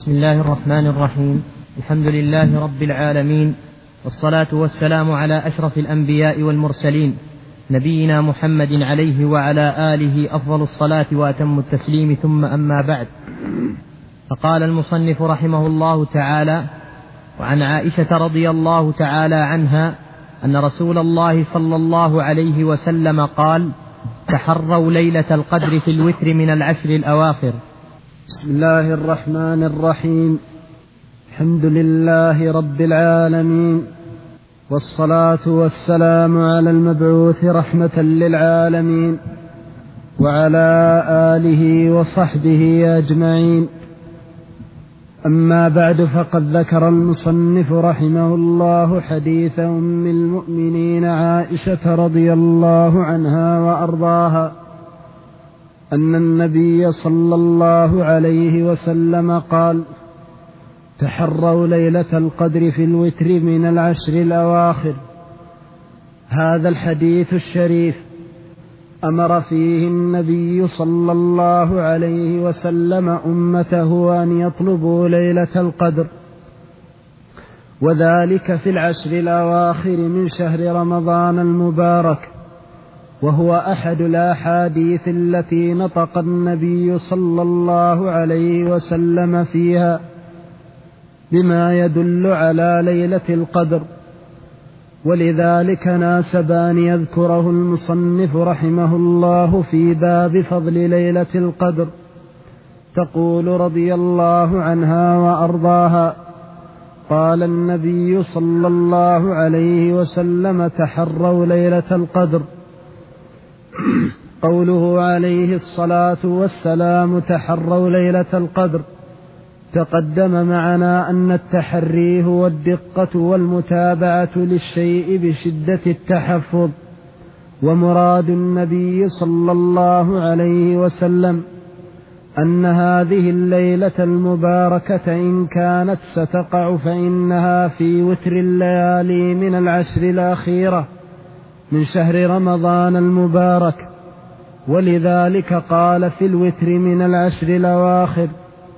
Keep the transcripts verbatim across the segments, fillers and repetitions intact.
بسم الله الرحمن الرحيم. الحمد لله رب العالمين، والصلاة والسلام على أشرف الأنبياء والمرسلين، نبينا محمد عليه وعلى آله أفضل الصلاة وأتم التسليم، ثم أما بعد. فقال المصنف رحمه الله تعالى: وعن عائشة رضي الله تعالى عنها أن رسول الله صلى الله عليه وسلم قال: تحروا ليلة القدر في الوتر من العشر الأواخر. بسم الله الرحمن الرحيم. الحمد لله رب العالمين، والصلاة والسلام على المبعوث رحمة للعالمين وعلى آله وصحبه أجمعين. أما بعد، فقد ذكر المصنف رحمه الله حديث أم المؤمنين عائشة رضي الله عنها وأرضاها أن النبي صلى الله عليه وسلم قال: تحروا ليلة القدر في الوتر من العشر الأواخر. هذا الحديث الشريف أمر فيه النبي صلى الله عليه وسلم أمته أن يطلبوا ليلة القدر، وذلك في العشر الأواخر من شهر رمضان المبارك، وهو أحد الأحاديث التي نطق النبي صلى الله عليه وسلم فيها بما يدل على ليلة القدر، ولذلك ناسب أن يذكره المصنف رحمه الله في باب فضل ليلة القدر. تقول رضي الله عنها وأرضاها: قال النبي صلى الله عليه وسلم: تحروا ليلة القدر. قوله عليه الصلاة والسلام: تحروا ليلة القدر، تقدم معنا أن التحري هو الدقة والمتابعة للشيء بشدة التحفظ، ومراد النبي صلى الله عليه وسلم أن هذه الليلة المباركة إن كانت ستقع فإنها في وتر الليالي من العشر الأخيرة من شهر رمضان المبارك، ولذلك قال في الوتر من العشر الأواخر.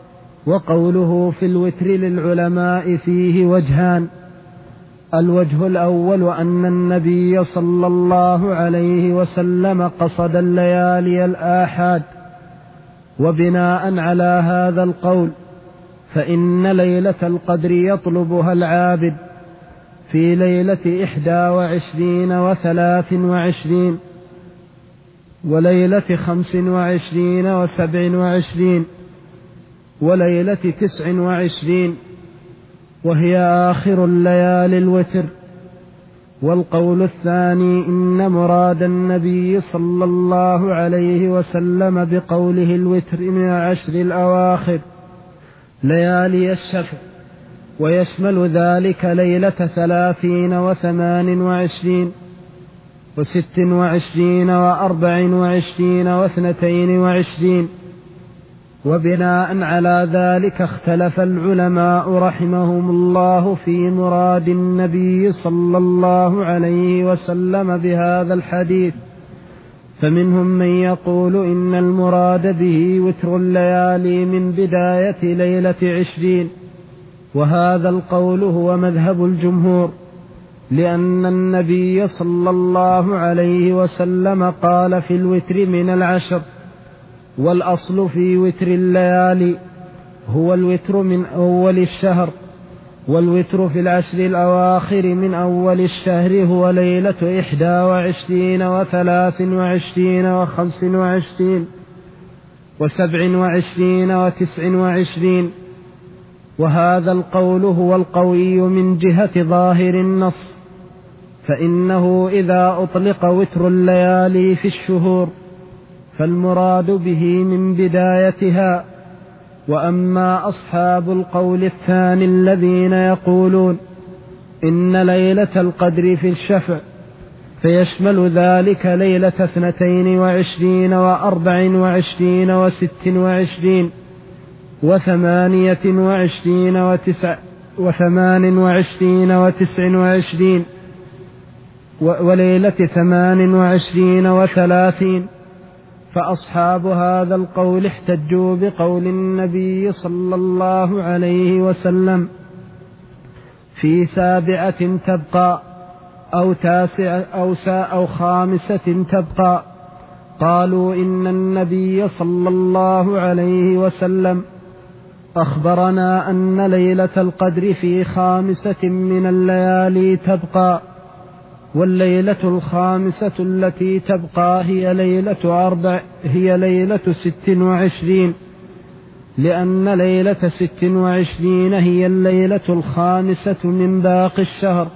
وقوله في الوتر للعلماء فيه وجهان: الوجه الأول أن النبي صلى الله عليه وسلم قصد الليالي الآحاد، وبناء على هذا القول فإن ليلة القدر يطلبها العابد في ليلة إحدى وعشرين وثلاث وعشرين وليلة خمس وعشرين وسبع وعشرين وليلة تسع وعشرين، وهي آخر الليالي الوتر. والقول الثاني إن مراد النبي صلى الله عليه وسلم بقوله الوتر من العشر الأواخر ليالي الشفع، ويشمل ذلك ليلة ثلاثين وثمان وعشرين وست وعشرين وأربع وعشرين واثنتين وعشرين. وبناء على ذلك اختلف العلماء رحمهم الله في مراد النبي صلى الله عليه وسلم بهذا الحديث، فمنهم من يقول إن المراد به وتر الليالي من بداية ليلة عشرين، وهذا القول هو مذهب الجمهور، لأن النبي صلى الله عليه وسلم قال في الوتر من العشر، والأصل في وتر الليالي هو الوتر من أول الشهر، والوتر في العشر الأواخر من أول الشهر هو ليلة إحدى وعشرين وثلاث وعشرين وخمس وعشرين وسبع وعشرين وتسع وعشرين. وهذا القول هو القوي من جهة ظاهر النص، فإنه إذا أطلق وتر الليالي في الشهور فالمراد به من بدايتها. وأما أصحاب القول الثاني الذين يقولون إن ليلة القدر في الشفع فيشمل ذلك ليلة اثنتين وعشرين وأربع وعشرين وست وعشرين وثمانية وعشرين وتسع وثمان وعشرين وتسع وعشرين وليلة ثمان وعشرين وثلاثين فأصحاب هذا القول احتجوا بقول النبي صلى الله عليه وسلم في سابعة تبقى أو تاسعة أو, أو خامسة تبقى. قالوا إن النبي صلى الله عليه وسلم أخبرنا أن ليلة القدر في خامسة من الليالي تبقى، والليلة الخامسة التي تبقى هي ليلة أربع هي ليلة ست وعشرين، لأن ليلة ست وعشرين هي الليلة الخامسة من باقي الشهر.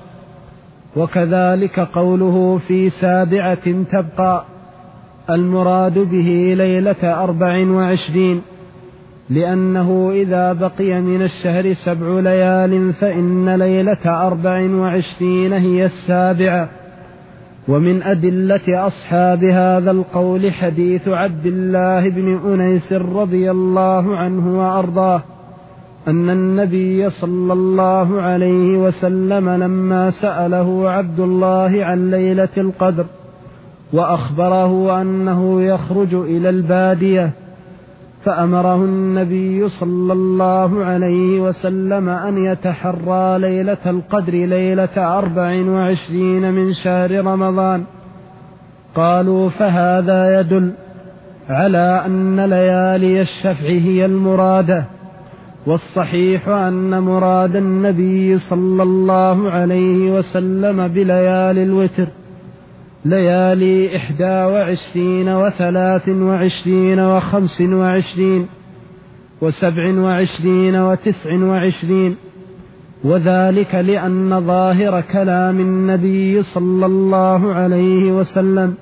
وكذلك قوله في سابعة تبقى المراد به ليلة أربع وعشرين، لأنه إذا بقي من الشهر سبع ليال فإن ليلة أربع وعشرين هي السابعة. ومن أدلة أصحاب هذا القول حديث عبد الله بن أنيس رضي الله عنه وأرضاه أن النبي صلى الله عليه وسلم لما سأله عبد الله عن ليلة القدر وأخبره أنه يخرج إلى البادية، فأمره النبي صلى الله عليه وسلم أن يتحرى ليلة القدر ليلة أربع وعشرين من شهر رمضان. قالوا فهذا يدل على أن ليالي الشفع هي المرادة، والصحيح أن مراد النبي صلى الله عليه وسلم بليالي الوتر ليالي إحدى وعشرين وثلاث وعشرين وخمس وعشرين وسبع وعشرين وتسع وعشرين، وذلك لأن ظاهر كلام النبي صلى الله عليه وسلم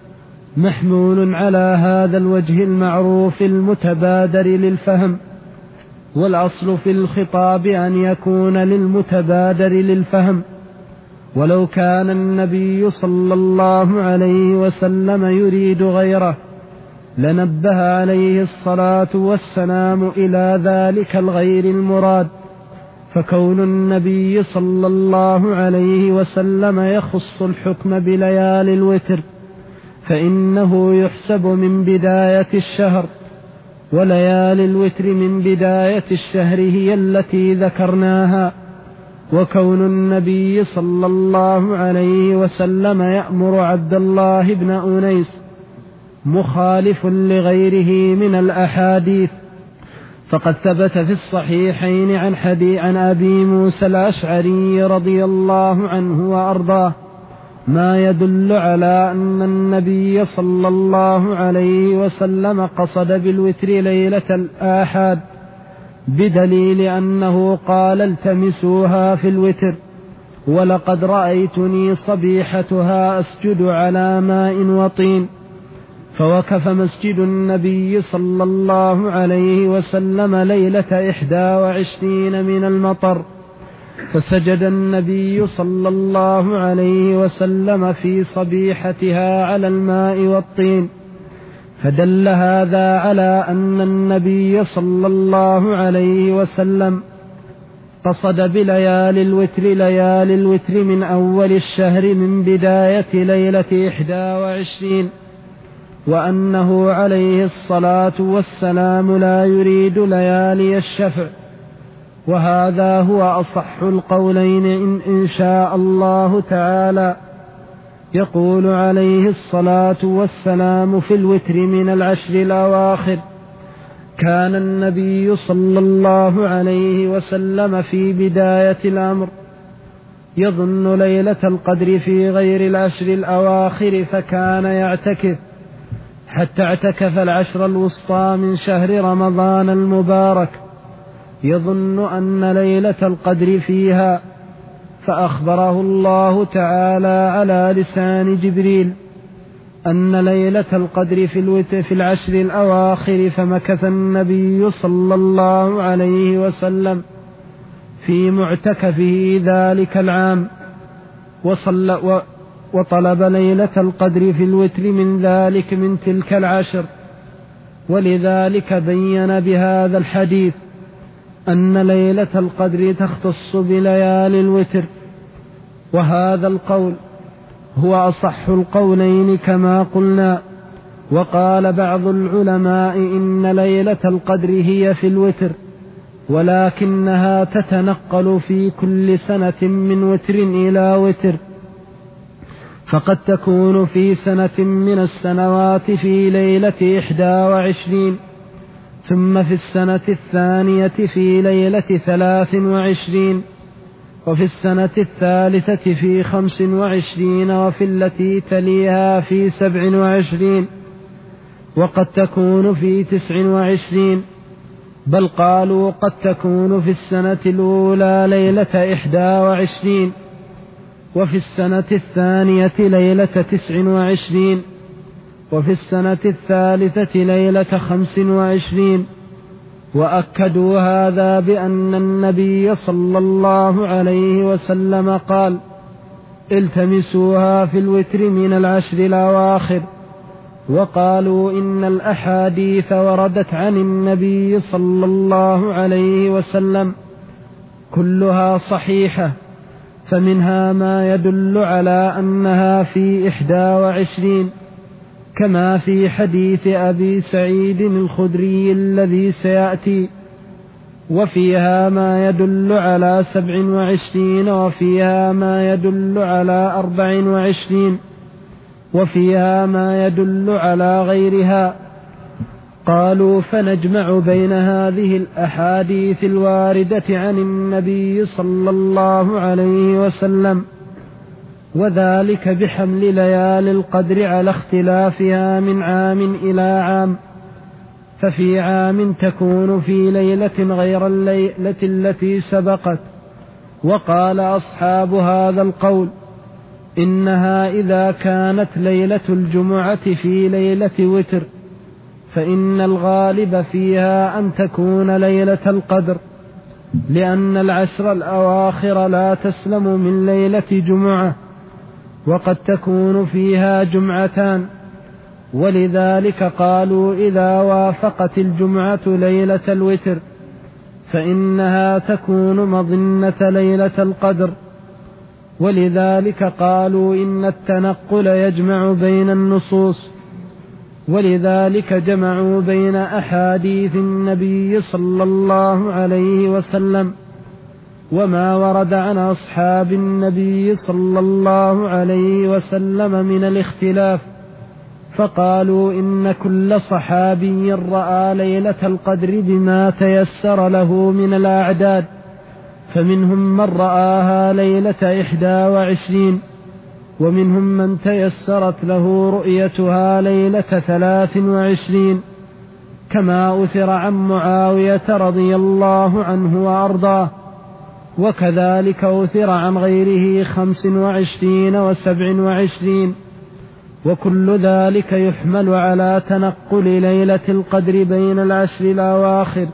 محمول على هذا الوجه المعروف المتبادر للفهم، والأصل في الخطاب أن يكون للمتبادر للفهم. ولو كان النبي صلى الله عليه وسلم يريد غيره لنبه عليه الصلاة والسلام إلى ذلك الغير المراد. فكون النبي صلى الله عليه وسلم يخص الحكم بليالي الوتر فإنه يحسب من بداية الشهر، وليالي الوتر من بداية الشهر هي التي ذكرناها. وكون النبي صلى الله عليه وسلم يأمر عبد الله بن أنيس مخالف لغيره من الأحاديث، فقد ثبت في الصحيحين عن حديث عن أبي موسى الأشعري رضي الله عنه وأرضاه ما يدل على أن النبي صلى الله عليه وسلم قصد بالوتر ليلة الآحاد، بدليل أنه قال التمسوها في الوتر، ولقد رأيتني صبيحتها أسجد على ماء وطين. فوقف مسجد النبي صلى الله عليه وسلم ليلة إحدى وعشرين من المطر، فسجد النبي صلى الله عليه وسلم في صبيحتها على الماء والطين، فدل هذا على أن النبي صلى الله عليه وسلم قصد بليالي الوتر ليالي الوتر من أول الشهر من بداية ليلة إحدى وعشرين، وأنه عليه الصلاة والسلام لا يريد ليالي الشفع. وهذا هو أصح القولين إن, إن شاء الله تعالى. يقول عليه الصلاة والسلام في الوتر من العشر الأواخر: كان النبي صلى الله عليه وسلم في بداية الأمر يظن ليلة القدر في غير العشر الأواخر فكان يعتكف حتى اعتكف العشر الوسطى من شهر رمضان المبارك يظن أن ليلة القدر فيها، فأخبره الله تعالى على لسان جبريل أن ليلة القدر في الوتر في العشر الأواخر، فمكث النبي صلى الله عليه وسلم في معتكفه ذلك العام وصلى وطلب ليلة القدر في الوتر من ذلك من تلك العشر. ولذلك بين بهذا الحديث أن ليلة القدر تختص بليالي الوتر، وهذا القول هو أصح القولين كما قلنا. وقال بعض العلماء إن ليلة القدر هي في الوتر، ولكنها تتنقل في كل سنة من وتر إلى وتر، فقد تكون في سنة من السنوات في ليلة إحدى وعشرين، ثم في السنة الثانية في ليلة ثلاث وعشرين، وفي السنة الثالثة في خمس وعشرين، وفي التي تليها في سبع وعشرين، وقد تكون في تسع وعشرين، بل قالوا قد تكون في السنة الأولى ليلة إحدى وعشرين، وفي السنة الثانية ليلة تسع وعشرين، وفي السنة الثالثة ليلة خمس وعشرين. وأكدوا هذا بأن النبي صلى الله عليه وسلم قال: التمسوها في الوتر من العشر الأواخر. وقالوا إن الأحاديث وردت عن النبي صلى الله عليه وسلم كلها صحيحة، فمنها ما يدل على أنها في إحدى وعشرين، كما في حديث أبي سعيد الخدري الذي سيأتي، وفيها ما يدل على سبع وعشرين، وفيها ما يدل على أربع وعشرين، وفيها ما يدل على غيرها. قالوا: فنجمع بين هذه الأحاديث الواردة عن النبي صلى الله عليه وسلم، وذلك بحمل ليالي القدر على اختلافها من عام إلى عام، ففي عام تكون في ليلة غير الليلة التي سبقت. وقال أصحاب هذا القول: إنها إذا كانت ليلة الجمعة في ليلة وتر فإن الغالب فيها أن تكون ليلة القدر، لأن العشر الأواخر لا تسلم من ليلة جمعة، وقد تكون فيها جمعتان، ولذلك قالوا إذا وافقت الجمعة ليلة الوتر فإنها تكون مظنة ليلة القدر. ولذلك قالوا إن التنقل يجمع بين النصوص، ولذلك جمعوا بين أحاديث النبي صلى الله عليه وسلم وما ورد عن أصحاب النبي صلى الله عليه وسلم من الاختلاف، فقالوا إن كل صحابي رأى ليلة القدر بما تيسر له من الأعداد، فمنهم من رآها ليلة إحدى وعشرين، ومنهم من تيسرت له رؤيتها ليلة ثلاث وعشرين، كما أثر عن معاوية رضي الله عنه وأرضاه، وكذلك أثر عن غيره خمس وعشرين وسبع وعشرين. وكل ذلك يحمل على تنقل ليلة القدر بين العشر الأواخر.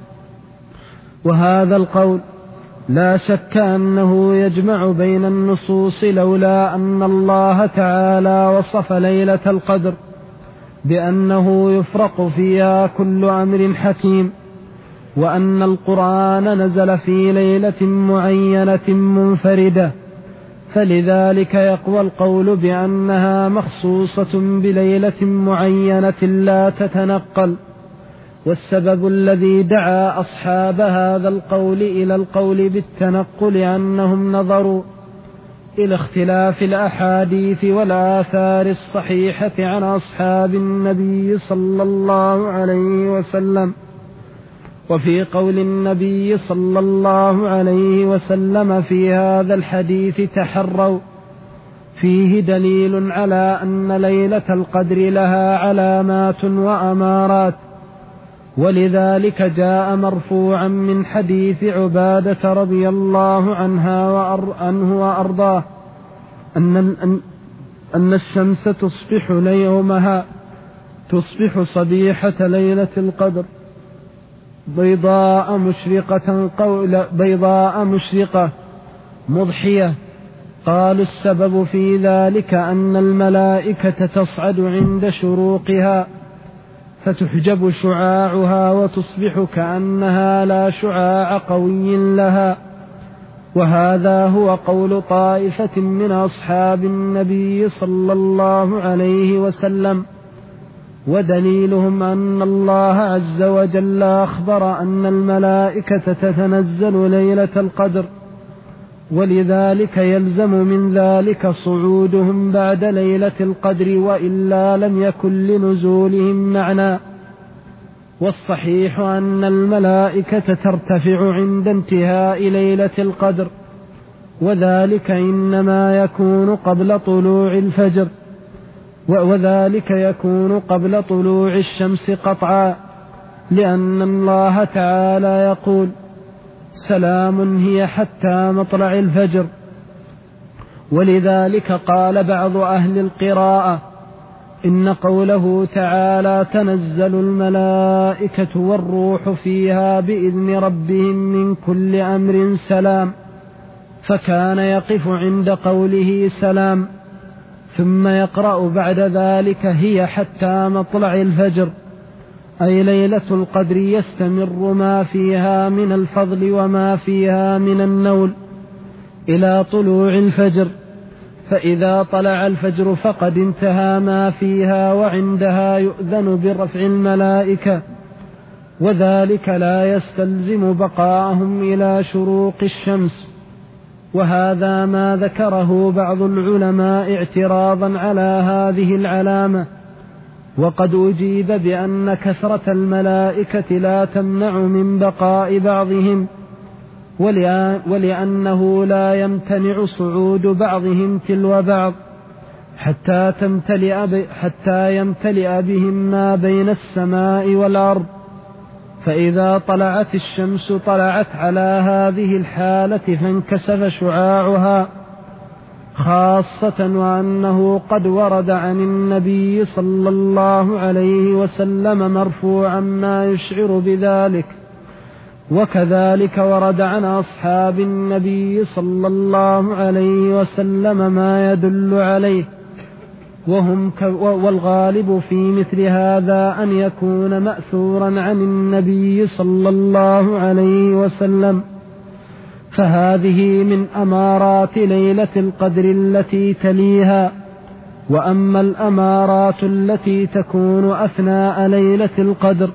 وهذا القول لا شك أنه يجمع بين النصوص، لولا أن الله تعالى وصف ليلة القدر بأنه يفرق فيها كل أمر حكيم، وأن القرآن نزل في ليلة معينة منفردة، فلذلك يقوى القول بأنها مخصوصة بليلة معينة لا تتنقل. والسبب الذي دعا أصحاب هذا القول إلى القول بالتنقل أنهم نظروا إلى اختلاف الأحاديث والآثار الصحيحة عن أصحاب النبي صلى الله عليه وسلم. وفي قول النبي صلى الله عليه وسلم في هذا الحديث: تحروا، فيه دليل على أن ليلة القدر لها علامات وأمارات. ولذلك جاء مرفوعا من حديث عبادة رضي الله عنها وعنه وأرضاه أن, أن الشمس تصبح يومها تصبح صبيحة ليلة القدر بيضاء مشرقة قول بيضاء مشرقة مضحية. قال السبب في ذلك أن الملائكة تصعد عند شروقها فتحجب شعاعها وتصبح كأنها لا شعاع قوي لها. وهذا هو قول طائفة من أصحاب النبي صلى الله عليه وسلم، ودليلهم أن الله عز وجل أخبر أن الملائكة تتنزل ليلة القدر، ولذلك يلزم من ذلك صعودهم بعد ليلة القدر، وإلا لم يكن لنزولهم معنى. والصحيح أن الملائكة ترتفع عند انتهاء ليلة القدر، وذلك إنما يكون قبل طلوع الفجر، وذلك يكون قبل طلوع الشمس قطعا، لأن الله تعالى يقول: سلام هي حتى مطلع الفجر. ولذلك قال بعض أهل القراءة: إن قوله تعالى تنزل الملائكة والروح فيها بإذن ربهم من كل أمر سلام، فكان يقف عند قوله سلام، ثم يقرأ بعد ذلك هي حتى مطلع الفجر، أي ليلة القدر يستمر ما فيها من الفضل وما فيها من النول إلى طلوع الفجر، فإذا طلع الفجر فقد انتهى ما فيها، وعندها يؤذن برفع الملائكة، وذلك لا يستلزم بقاءهم إلى شروق الشمس. وهذا ما ذكره بعض العلماء اعتراضا على هذه العلامة، وقد أجيب بأن كثرة الملائكة لا تمنع من بقاء بعضهم، ولأنه لا يمتنع صعود بعضهم تلو بعض حتى تمتلئ حتى يمتلئ بهم ما بين السماء والأرض، فإذا طلعت الشمس طلعت على هذه الحالة فانكسف شعاعها، خاصة وأنه قد ورد عن النبي صلى الله عليه وسلم مرفوعا ما يشعر بذلك، وكذلك ورد عن أصحاب النبي صلى الله عليه وسلم ما يدل عليه، وهم ك والغالب في مثل هذا أن يكون مأثورا عن النبي صلى الله عليه وسلم. فهذه من أمارات ليلة القدر التي تليها. وأما الأمارات التي تكون أثناء ليلة القدر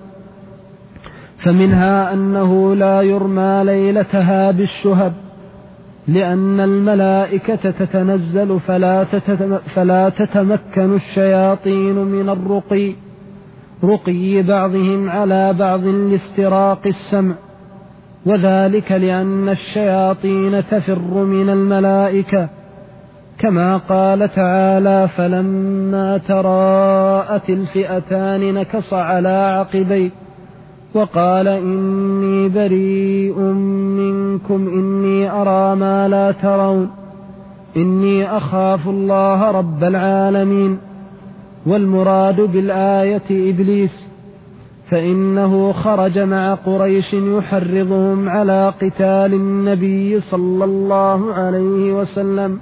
فمنها أنه لا يرمى ليلتها بالشهب، لأن الملائكة تتنزل فلا, فلا تتمكن الشياطين من الرقي رقي بعضهم على بعض لاستراق السمع، وذلك لأن الشياطين تفر من الملائكة، كما قال تعالى: فلما تراءت الفئتان نكص على عقبيه وقال إني بريء منكم إني أرى ما لا ترون إني أخاف الله رب العالمين. والمراد بالآية إبليس، فإنه خرج مع قريش يحرضهم على قتال النبي صلى الله عليه وسلم،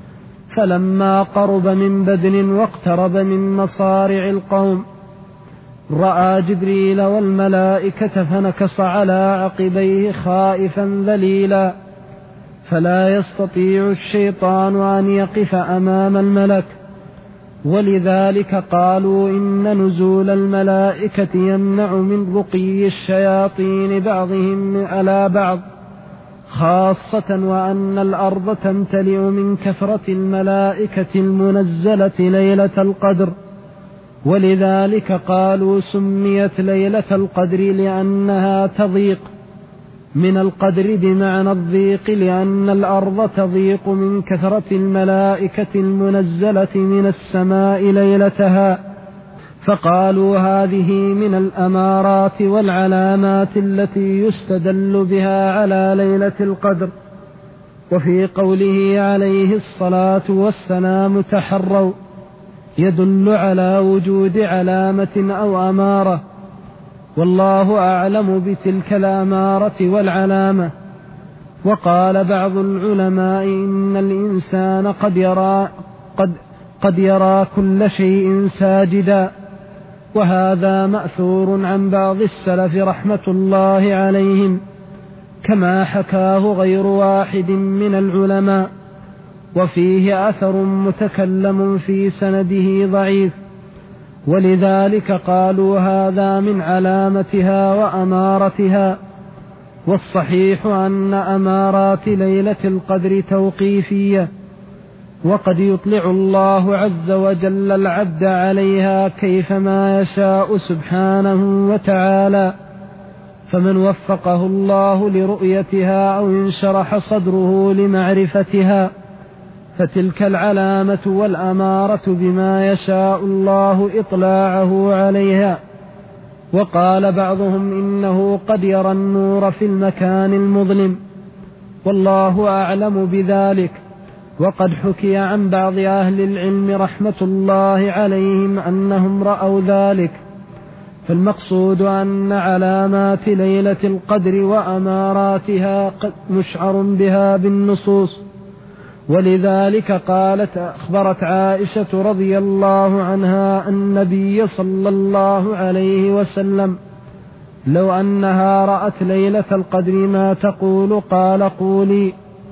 فلما قرب من بدر واقترب من مصارع القوم رأى جبريل والملائكة فنكص على عقبيه خائفا ذليلا، فلا يستطيع الشيطان أن يقف أمام الملك، ولذلك قالوا إن نزول الملائكة يمنع من رقي الشياطين بعضهم على بعض، خاصة وأن الأرض تمتلئ من كثرة الملائكة المنزلة ليلة القدر، ولذلك قالوا سميت ليلة القدر لأنها تضيق من القدر بمعنى الضيق، لأن الأرض تضيق من كثرة الملائكة المنزلة من السماء ليلتها، فقالوا هذه من الأمارات والعلامات التي يستدل بها على ليلة القدر. وفي قوله عليه الصلاة والسلام تحروا يدل على وجود علامة أو أمارة، والله أعلم بتلك الأمارة والعلامة. وقال بعض العلماء إن الإنسان قد يرى, قد, قد يرى كل شيء ساجدا، وهذا مأثور عن بعض السلف رحمة الله عليهم، كما حكاه غير واحد من العلماء، وفيه أثر متكلم في سنده ضعيف، ولذلك قالوا هذا من علامتها وأمارتها. والصحيح أن أمارات ليلة القدر توقيفية، وقد يطلع الله عز وجل العبد عليها كيفما يشاء سبحانه وتعالى، فمن وفقه الله لرؤيتها أو انشرح صدره لمعرفتها فتلك العلامة والأمارة بما يشاء الله إطلاعه عليها. وقال بعضهم إنه قد يرى النور في المكان المظلم، والله أعلم بذلك. وقد حكي عن بعض أهل العلم رحمة الله عليهم أنهم رأوا ذلك. فالمقصود أن علامات ليلة القدر وأماراتها قد مشعر بها بالنصوص. ولذلك قالت أخبرت عائشة رضي الله عنها النبي صلى الله عليه وسلم: لو أنها رأت ليلة القدر ما تقول؟ قال: قولي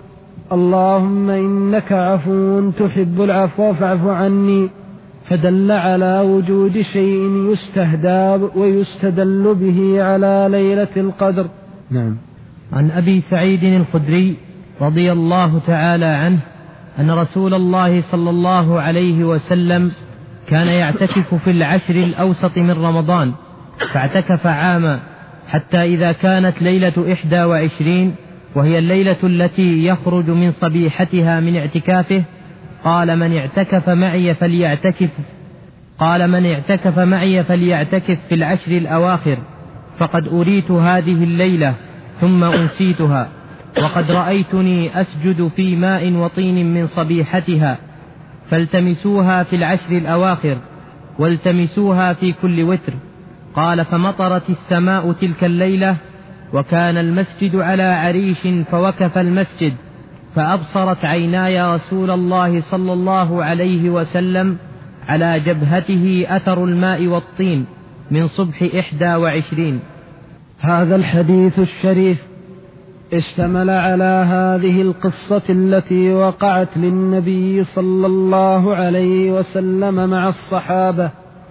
اللهم إنك عفو تحب العفو فاعف عني. فدل على وجود شيء يستهدى ويستدل به على ليلة القدر. نعم. عن أبي سعيد الخدري رضي الله تعالى عنه أن رسول الله صلى الله عليه وسلم كان يعتكف في العشر الأوسط من رمضان، فاعتكف عاما حتى إذا كانت ليلة إحدى وعشرين وهي الليلة التي يخرج من صبيحتها من اعتكافه قال: من اعتكف معي فليعتكف قال من اعتكف معي فليعتكف في العشر الأواخر، فقد أريت هذه الليلة ثم أنسيتها، وقد رأيتني أسجد في ماء وطين من صبيحتها، فالتمسوها في العشر الأواخر والتمسوها في كل وتر. قال: فمطرت السماء تلك الليلة، وكان المسجد على عريش، فوكف المسجد، فأبصرت عيناي رسول الله صلى الله عليه وسلم على جبهته أثر الماء والطين من صبح إحدى وعشرين. هذا الحديث الشريف اشتمل على هذه القصة التي وقعت للنبي صلى الله عليه وسلم مع الصحابة،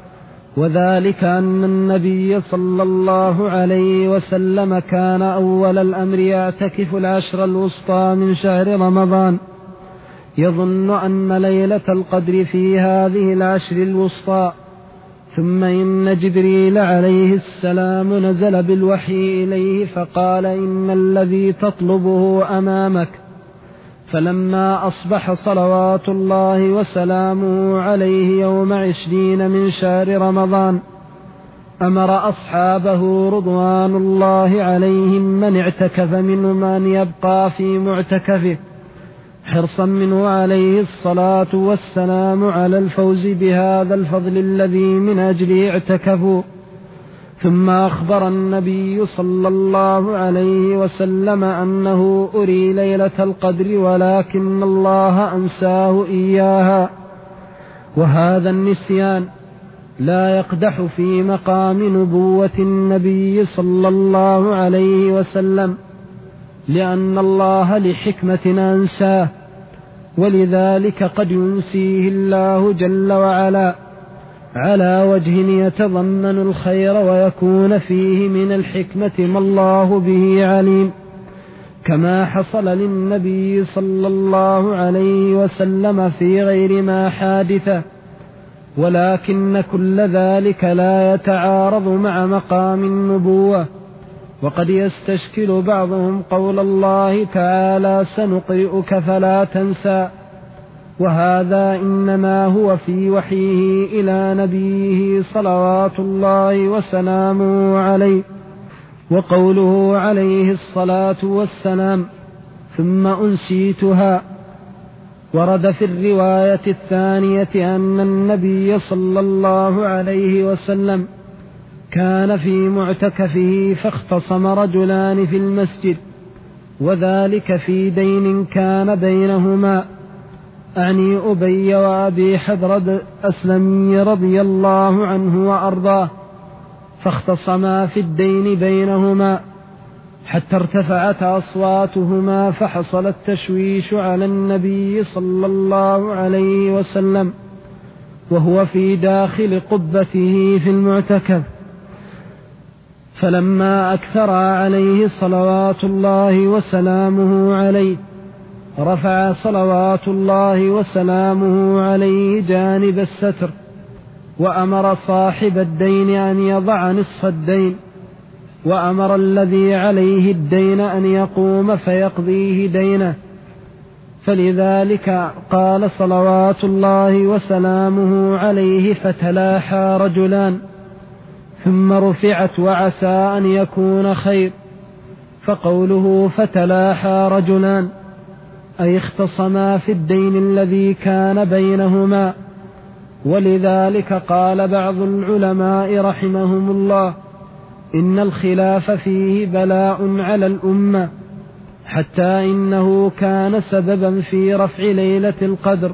وذلك أن النبي صلى الله عليه وسلم كان أول الأمر يعتكف العشر الوسطى من شهر رمضان، يظن أن ليلة القدر في هذه العشر الوسطى. ثم إن جبريل عليه السلام نزل بالوحي إليه فقال: إن الذي تطلبه أمامك. فلما أصبح صلوات الله وسلامه عليه يوم عشرين من شهر رمضان أمر أصحابه رضوان الله عليهم من اعتكف منهم أن يبقى في معتكفه، حرصا منه عليه الصلاة والسلام على الفوز بهذا الفضل الذي من أجله اعتكفوا. ثم أخبر النبي صلى الله عليه وسلم أنه أري ليلة القدر ولكن الله أنساه إياها، وهذا النسيان لا يقدح في مقام نبوة النبي صلى الله عليه وسلم، لأن الله لحكمة أنساه، ولذلك قد ينسيه الله جل وعلا على وجه يتضمن الخير ويكون فيه من الحكمة ما الله به عليم، كما حصل للنبي صلى الله عليه وسلم في غير ما حادثة. ولكن كل ذلك لا يتعارض مع مقام النبوة، وقد يستشكل بعضهم قول الله تعالى: سنقرئك فلا تنسى، وهذا إنما هو في وحيه إلى نبيه صلوات الله وسلامه عليه. وقوله عليه الصلاة والسلام: ثم أنسيتها، ورد في الرواية الثانية أن النبي صلى الله عليه وسلم كان في معتكفه فاختصم رجلان في المسجد، وذلك في دين كان بينهما، أعني أبي وأبي حدرد الأسلمي رضي الله عنه وأرضاه، فاختصما في الدين بينهما حتى ارتفعت أصواتهما، فحصل التشويش على النبي صلى الله عليه وسلم، وهو في داخل قبته في المعتكف، فلما أكثر عليه صلوات الله وسلامه عليه رفع صلوات الله وسلامه عليه جانب الستر، وأمر صاحب الدين أن يضع نصف الدين، وأمر الذي عليه الدين أن يقوم فيقضيه دينه. فلذلك قال صلوات الله وسلامه عليه: فتلاحى رجلان ثم رفعت وعسى أن يكون خير. فقوله فتلاحى رجلان أي اختصما في الدين الذي كان بينهما. ولذلك قال بعض العلماء رحمهم الله: إن الخلاف فيه بلاء على الأمة، حتى إنه كان سببا في رفع ليلة القدر،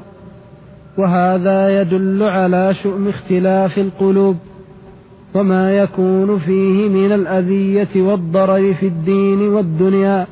وهذا يدل على شؤم اختلاف القلوب وما يكون فيه من الأذية والضرر في الدين والدنيا.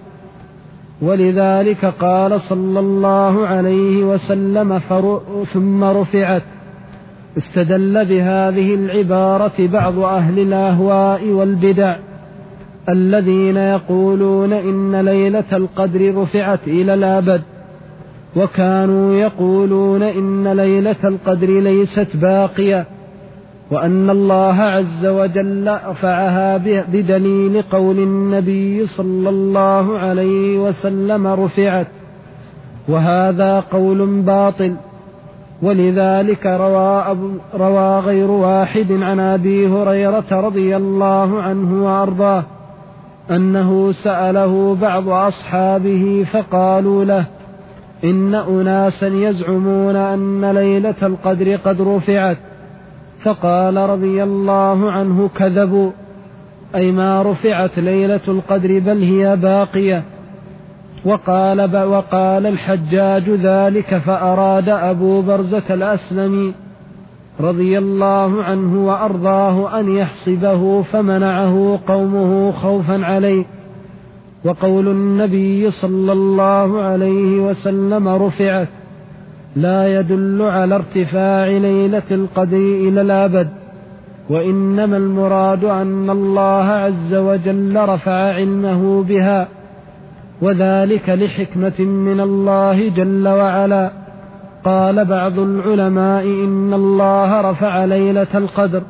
ولذلك قال صلى الله عليه وسلم: ثم رفعت. استدل بهذه العبارة بعض أهل الأهواء والبدع الذين يقولون إن ليلة القدر رفعت إلى الأبد، وكانوا يقولون إن ليلة القدر ليست باقية، وأن الله عز وجل رفعها بدليل قول النبي صلى الله عليه وسلم: رفعت. وهذا قول باطل. ولذلك روى, روى غير واحد عن أبي هريرة رضي الله عنه وأرضاه أنه سأله بعض أصحابه فقالوا له: إن أناسا يزعمون أن ليلة القدر قد رفعت. فقال رضي الله عنه: كذبوا، أي ما رفعت ليلة القدر بل هي باقية. وقال, وقال الحجاج ذلك فأراد أبو برزة الأسلمي رضي الله عنه وأرضاه أن يحسبه فمنعه قومه خوفا عليه. وقول النبي صلى الله عليه وسلم: رفعت، لا يدل على ارتفاع ليلة القدر إلى الأبد، وإنما المراد أن الله عز وجل رفع علمه بها، وذلك لحكمة من الله جل وعلا. قال بعض العلماء: إن الله رفع ليلة القدر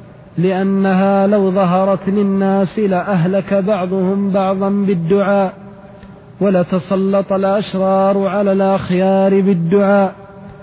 لأنها لو ظهرت للناس لأهلك بعضهم بعضا بالدعاء، ولتسلط الأشرار على الأخيار بالدعاء.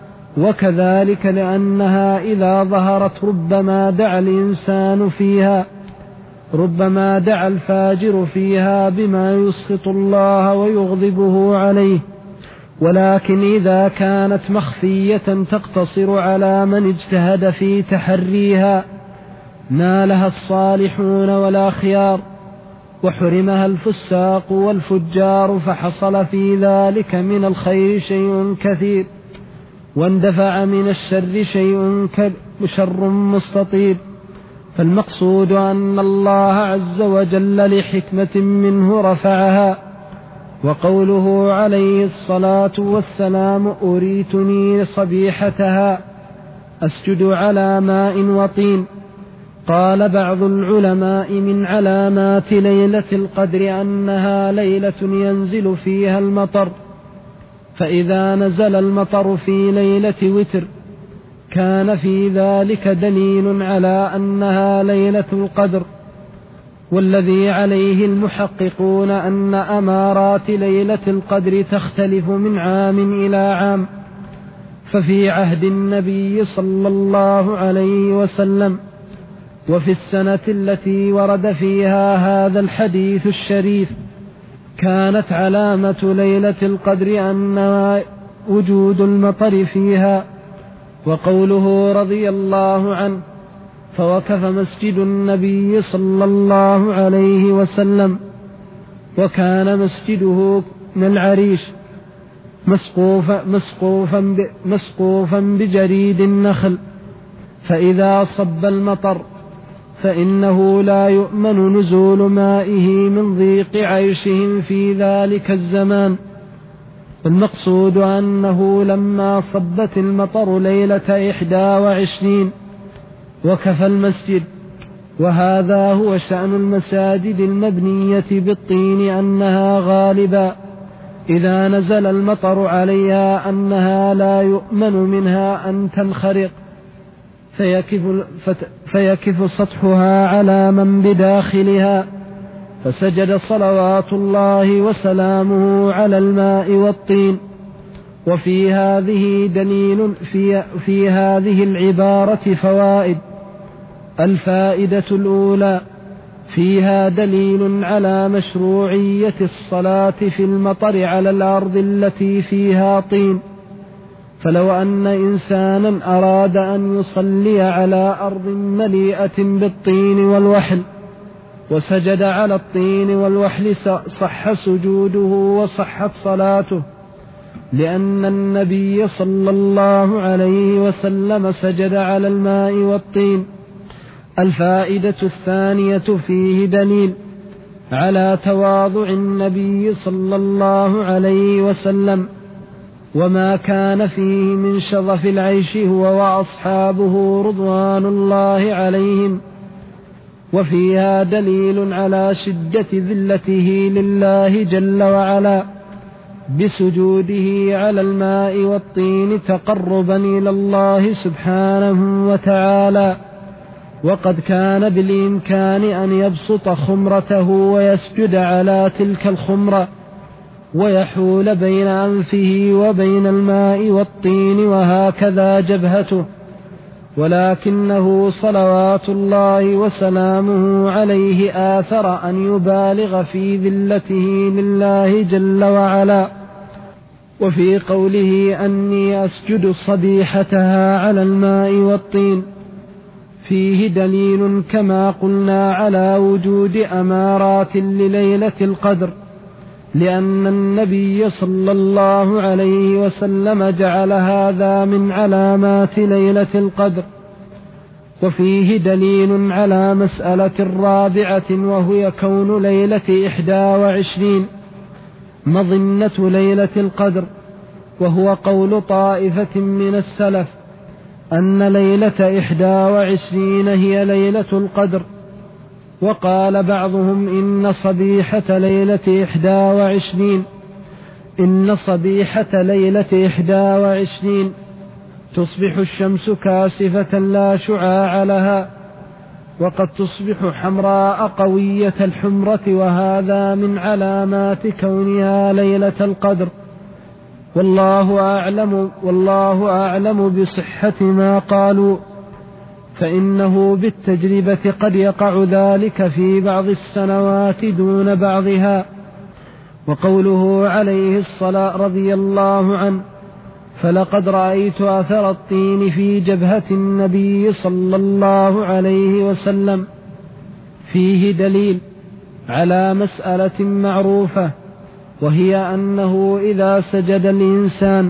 وكذلك لأنها إذا ظهرت ربما دعا الإنسان فيها ربما دعا الفاجر فيها بما يسخط الله ويغضبه عليه. ولكن إذا كانت مخفية تقتصر على من اجتهد في تحريها نالها الصالحون والأخيار، وحرمها الفساق والفجار، فحصل في ذلك من الخير شيء كثير، واندفع من الشر شيء شر مستطير. فالمقصود أن الله عز وجل لحكمة منه رفعها. وقوله عليه الصلاة والسلام: أريتني صبيحتها أسجد على ماء وطين. قال بعض العلماء: من علامات ليلة القدر أنها ليلة ينزل فيها المطر، فإذا نزل المطر في ليلة وتر كان في ذلك دليل على أنها ليلة القدر. والذي عليه المحققون أن أمارات ليلة القدر تختلف من عام إلى عام، ففي عهد النبي صلى الله عليه وسلم وفي السنة التي ورد فيها هذا الحديث الشريف كانت علامة ليلة القدر أن وجود المطر فيها. وقوله رضي الله عنه: فوقف مسجد النبي صلى الله عليه وسلم، وكان مسجده من العريش مسقوفا, مسقوفا, مسقوفا بجريد النخل، فإذا صب المطر فإنه لا يؤمن نزول مائه من ضيق عيشهم في ذلك الزمان. المقصود أنه لما صبت المطر ليلة إحدى وعشرين وكفى المسجد. وهذا هو شأن المساجد المبنية بالطين، أنها غالبا إذا نزل المطر عليها أنها لا يؤمن منها أن تنخرق، فيكف, فيكف سطحها على من بداخلها. فسجد صلوات الله وسلامه على الماء والطين. وفي هذه دليل في, في هذه العبارة فوائد. الفائدة الأولى: فيها دليل على مشروعية الصلاة في المطر على الأرض التي فيها طين. فلو أن إنسانا أراد أن يصلي على أرض مليئة بالطين والوحل وسجد على الطين والوحل صح سجوده وصحت صلاته، لأن النبي صلى الله عليه وسلم سجد على الماء والطين. الفائدة الثانية: فيه دليل على تواضع النبي صلى الله عليه وسلم وما كان فيه من شظف العيش هو وأصحابه رضوان الله عليهم. وفيها دليل على شدة ذلته لله جل وعلا بسجوده على الماء والطين تقربا إلى الله سبحانه وتعالى. وقد كان بالإمكان أن يبسط خمرته ويسجد على تلك الخمرة ويحول بين أنفه وبين الماء والطين وهكذا جبهته، ولكنه صلوات الله وسلامه عليه آثر أن يبالغ في ذلته لله جل وعلا. وفي قوله أني أسجد صبيحتها على الماء والطين فيه دليل كما قلنا على وجود أمارات لليلة القدر، لأن النبي صلى الله عليه وسلم جعل هذا من علامات ليلة القدر. وفيه دليل على مسألة رابعة، وهي كون ليلة إحدى وعشرين مظنة ليلة القدر، وهو قول طائفة من السلف أن ليلة إحدى وعشرين هي ليلة القدر. وقال بعضهم إن صبيحة ليلة إحدى وعشرين إن صبيحة ليلة إحدى وعشرين تصبح الشمس كاسفة لا شعاع لها، وقد تصبح حمراء قوية الحمرة، وهذا من علامات كونها ليلة القدر. والله أعلم, والله أعلم بصحة ما قالوا، فإنه بالتجربة قد يقع ذلك في بعض السنوات دون بعضها. وقوله عليه الصلاة رضي الله عنه: فلقد رأيت أثر الطين في جبهة النبي صلى الله عليه وسلم، فيه دليل على مسألة معروفة، وهي أنه إذا سجد الإنسان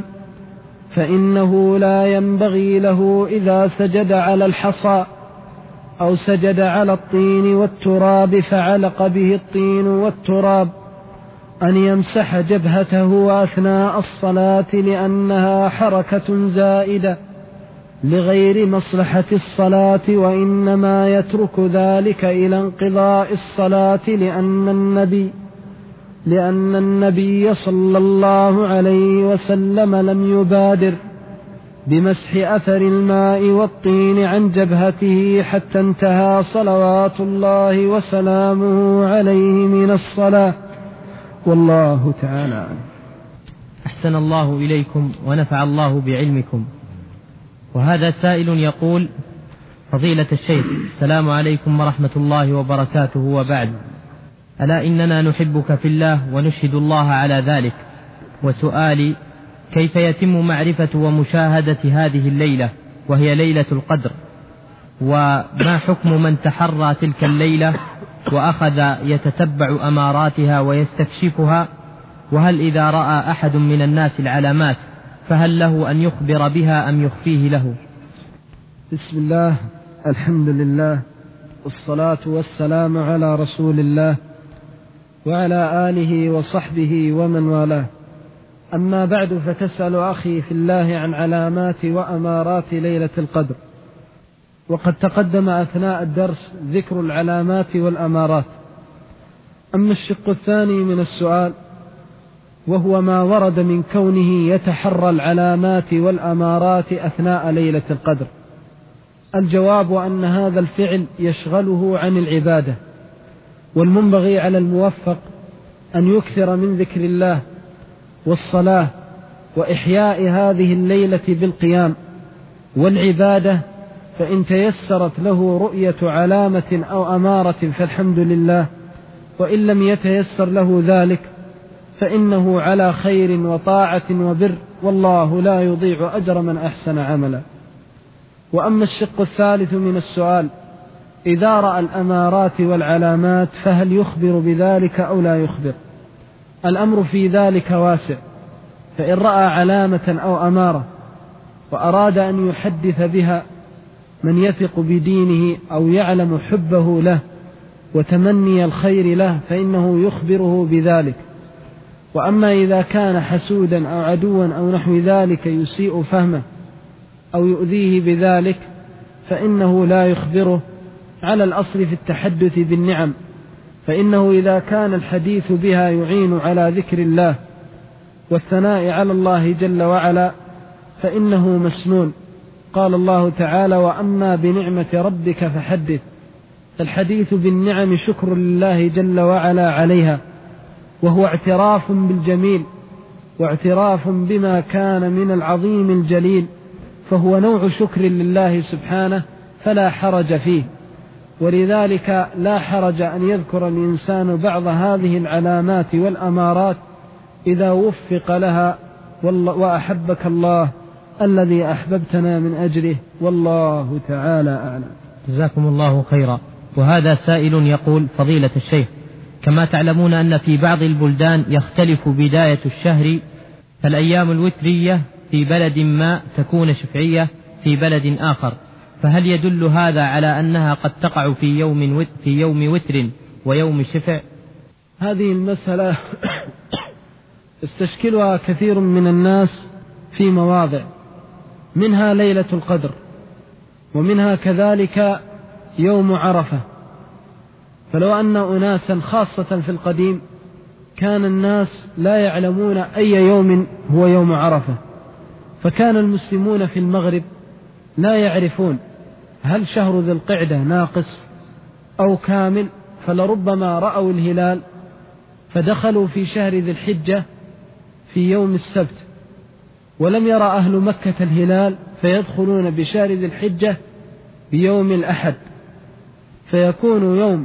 فإنه لا ينبغي له إذا سجد على الحصى أو سجد على الطين والتراب فعلق به الطين والتراب أن يمسح جبهته أثناء الصلاة، لأنها حركة زائدة لغير مصلحة الصلاة، وإنما يترك ذلك إلى انقضاء الصلاة، لأن النبي لأن النبي صلى الله عليه وسلم لم يبادر بمسح أثر الماء والطين عن جبهته حتى انتهى صلوات الله وسلامه عليه من الصلاة. والله تعالى. أحسن الله إليكم ونفع الله بعلمكم. وهذا سائل يقول: فضيلة الشيخ، السلام عليكم ورحمة الله وبركاته، وبعد، ألا إننا نحبك في الله ونشهد الله على ذلك، وسؤالي: كيف يتم معرفة ومشاهدة هذه الليلة وهي ليلة القدر؟ وما حكم من تحرى تلك الليلة وأخذ يتتبع أماراتها ويستكشفها؟ وهل إذا رأى أحد من الناس العلامات فهل له أن يخبر بها أم يخفيه له؟ بسم الله، الحمد لله، والصلاة والسلام على رسول الله وعلى آله وصحبه ومن والاه. أما بعد، فتسأل أخي في الله عن علامات وأمارات ليلة القدر. وقد تقدم أثناء الدرس ذكر العلامات والأمارات. أما الشق الثاني من السؤال، وهو ما ورد من كونه يتحرى العلامات والأمارات أثناء ليلة القدر، الجواب أن هذا الفعل يشغله عن العبادة، والمنبغي على الموفق أن يكثر من ذكر الله والصلاة وإحياء هذه الليلة بالقيام والعبادة، فإن تيسرت له رؤية علامة أو أمارة فالحمد لله، وإن لم يتيسر له ذلك فإنه على خير وطاعة وبر، والله لا يضيع أجر من أحسن عملا. وأما الشق الثالث من السؤال، إذا رأى الأمارات والعلامات فهل يخبر بذلك أو لا يخبر؟ الأمر في ذلك واسع، فإن رأى علامة أو أمارة وأراد أن يحدث بها من يثق بدينه أو يعلم حبه له وتمني الخير له فإنه يخبره بذلك. وأما إذا كان حسودا أو عدوا أو نحو ذلك يسيء فهمه أو يؤذيه بذلك فإنه لا يخبره، على الأصل في التحدث بالنعم، فإنه إذا كان الحديث بها يعين على ذكر الله والثناء على الله جل وعلا فإنه مسنون. قال الله تعالى: وأما بنعمة ربك فحدث. فالحديث بالنعم شكر لله جل وعلا عليها، وهو اعتراف بالجميل واعتراف بما كان من العظيم الجليل، فهو نوع شكر لله سبحانه فلا حرج فيه. ولذلك لا حرج أن يذكر الإنسان بعض هذه العلامات والأمارات إذا وفق لها وأحبك الله الذي أحببتنا من أجله، والله تعالى أعلم. جزاكم الله خيرا. وهذا سائل يقول: فضيلة الشيخ، كما تعلمون أن في بعض البلدان يختلف بداية الشهر، فالأيام الوترية في بلد ما تكون شفعية في بلد آخر، فهل يدل هذا على أنها قد تقع في يوم في يوم وتر ويوم شفع؟ هذه المسألة استشكلها كثير من الناس في مواضع، منها ليلة القدر، ومنها كذلك يوم عرفة. فلو أن أناسا خاصة في القديم كان الناس لا يعلمون أي يوم هو يوم عرفة، فكان المسلمون في المغرب لا يعرفون هل شهر ذي القعدة ناقص أو كامل، فلربما رأوا الهلال فدخلوا في شهر ذي الحجة في يوم السبت، ولم يرى أهل مكة الهلال فيدخلون بشهر ذي الحجة بيوم الأحد، فيكون يوم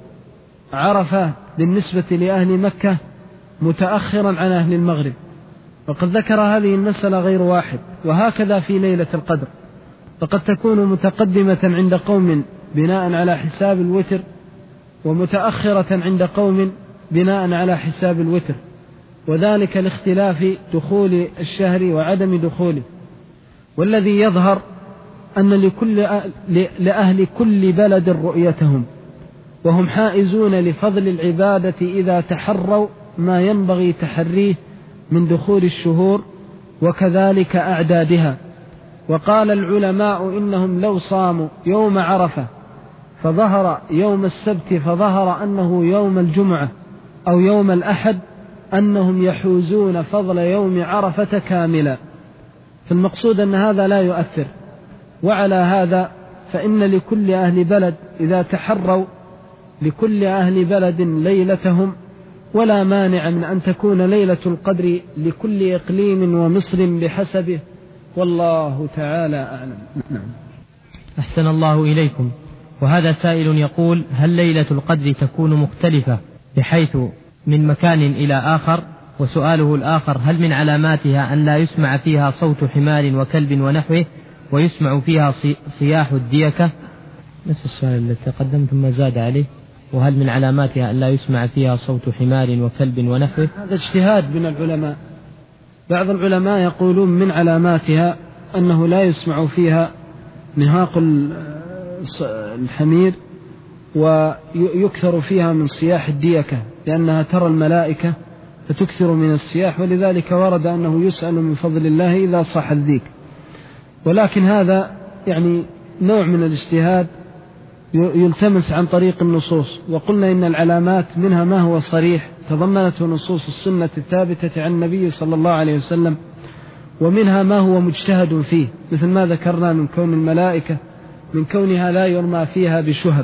عرفة بالنسبة لأهل مكة متأخرا عن أهل المغرب. وقد ذكر هذه المسألة غير واحد. وهكذا في ليلة القدر، فقد تكون متقدمة عند قوم بناء على حساب الوتر، ومتأخرة عند قوم بناء على حساب الوتر، وذلك لاختلاف دخول الشهر وعدم دخوله. والذي يظهر أن لكل لأهل كل بلد رؤيتهم، وهم حائزون لفضل العبادة إذا تحروا ما ينبغي تحريه من دخول الشهور وكذلك أعدادها. وقال العلماء إنهم لو صاموا يوم عرفة فظهر يوم السبت فظهر أنه يوم الجمعة أو يوم الأحد، أنهم يحوزون فضل يوم عرفة كاملا. فالمقصود أن هذا لا يؤثر. وعلى هذا فإن لكل أهل بلد إذا تحروا لكل أهل بلد ليلتهم، ولا مانع من أن تكون ليلة القدر لكل إقليم ومصر بحسبه، والله تعالى أعلم. نعم. أحسن الله إليكم. وهذا سائل يقول: هل ليلة القدر تكون مختلفة بحيث من مكان إلى آخر؟ وسؤاله الآخر: هل من علاماتها أن لا يسمع فيها صوت حمار وكلب ونحوه، ويسمع فيها صياح الديكة؟ نفس السؤال الذي تقدم ثم زاد عليه: وهل من علاماتها أن لا يسمع فيها صوت حمار وكلب ونحوه؟ هذا اجتهاد من العلماء. بعض العلماء يقولون من علاماتها أنه لا يسمع فيها نهاق الحمير، ويكثر فيها من صياح الديكة، لأنها ترى الملائكة فتكثر من الصياح، ولذلك ورد أنه يسأل من فضل الله إذا صاح الذيك. ولكن هذا يعني نوع من الاجتهاد يلتمس عن طريق النصوص، وقلنا إن العلامات منها ما هو صريح تضمنته نصوص السنة الثابتة عن النبي صلى الله عليه وسلم، ومنها ما هو مجتهد فيه، مثل ما ذكرنا من كون الملائكة من كونها لا يرمى فيها بشهب.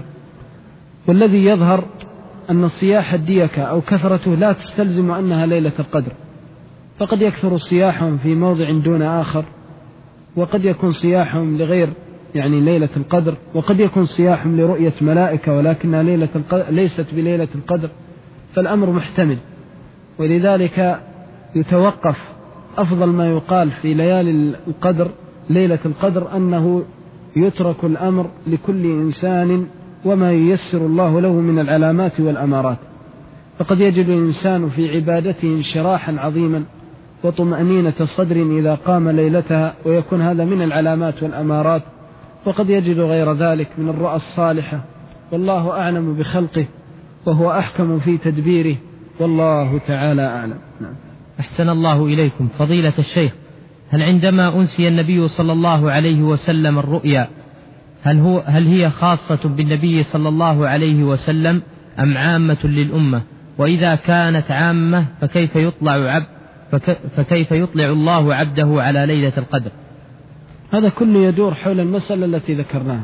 والذي يظهر أن صياح الديكة أو كثرته لا تستلزم أنها ليلة القدر، فقد يكثر صياحهم في موضع دون آخر، وقد يكون صياحهم لغير يعني ليلة القدر، وقد يكون صياحهم لرؤية ملائكة ولكنها ليلة القدر ليست بليلة القدر، فالأمر محتمل. ولذلك يتوقف أفضل ما يقال في ليالي القدر ليلة القدر أنه يترك الأمر لكل إنسان وما ييسر الله له من العلامات والأمارات، فقد يجد الإنسان في عبادته انشراحا عظيما وطمأنينة صدر إذا قام ليلتها، ويكون هذا من العلامات والأمارات، وقد يجد غير ذلك من الرؤى الصالحة، والله أعلم بخلقه وهو أحكم في تدبيره، والله تعالى أعلم. نعم. أحسن الله إليكم فضيلة الشيخ، هل عندما أنسي النبي صلى الله عليه وسلم الرؤيا هل, هو هل هي خاصة بالنبي صلى الله عليه وسلم أم عامة للأمة؟ وإذا كانت عامة فكيف يطلع عبد فكيف يطلع الله عبده على ليلة القدر؟ هذا كله يدور حول المسألة التي ذكرناها.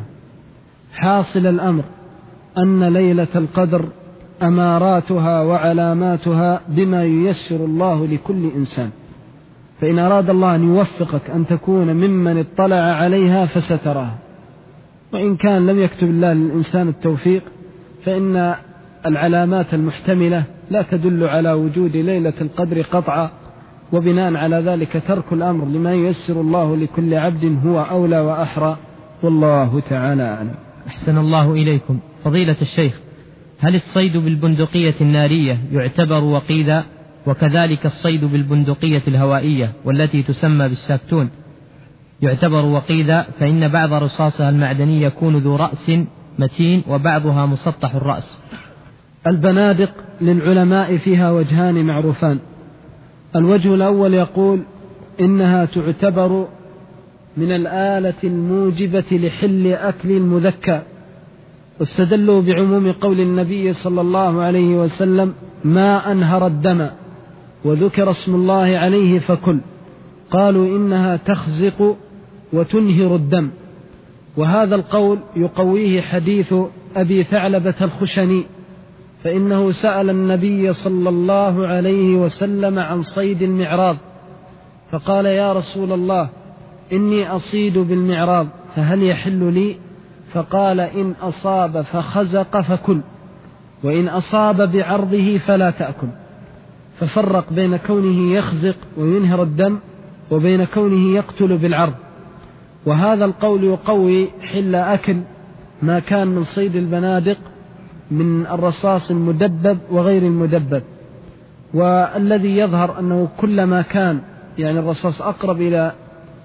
حاصل الأمر أن ليلة القدر أماراتها وعلاماتها بما ييسر الله لكل إنسان، فإن أراد الله أن يوفقك أن تكون ممن اطلع عليها فستراها، وإن كان لم يكتب الله للإنسان التوفيق فإن العلامات المحتملة لا تدل على وجود ليلة القدر قطعا، وبناء على ذلك ترك الأمر لما ييسر الله لكل عبد هو أولى وأحرى، والله تعالى أعلم. أحسن الله إليكم فضيلة الشيخ، هل الصيد بالبندقية النارية يعتبر وقيدا، وكذلك الصيد بالبندقية الهوائية والتي تسمى بالساكتون يعتبر وقيدا، فإن بعض رصاصها المعدني يكون ذو رأس متين وبعضها مسطح الرأس؟ البنادق للعلماء فيها وجهان معروفان. الوجه الأول يقول إنها تعتبر من الآلة الموجبة لحل أكل المذكى، واستدلوا بعموم قول النبي صلى الله عليه وسلم ما أنهر الدم وذكر اسم الله عليه فكل، قالوا إنها تخزق وتنهر الدم. وهذا القول يقويه حديث أبي ثعلبة الخشني، فإنه سأل النبي صلى الله عليه وسلم عن صيد المعراض فقال يا رسول الله إني أصيد بالمعراض فهل يحل لي؟ فقال إن أصاب فخزق فكل، وإن أصاب بعرضه فلا تأكل. ففرق بين كونه يخزق وينهر الدم وبين كونه يقتل بالعرض. وهذا القول يقوي حل أكل ما كان من صيد البنادق من الرصاص المدبب وغير المدبب. والذي يظهر أنه كلما كان يعني الرصاص أقرب إلى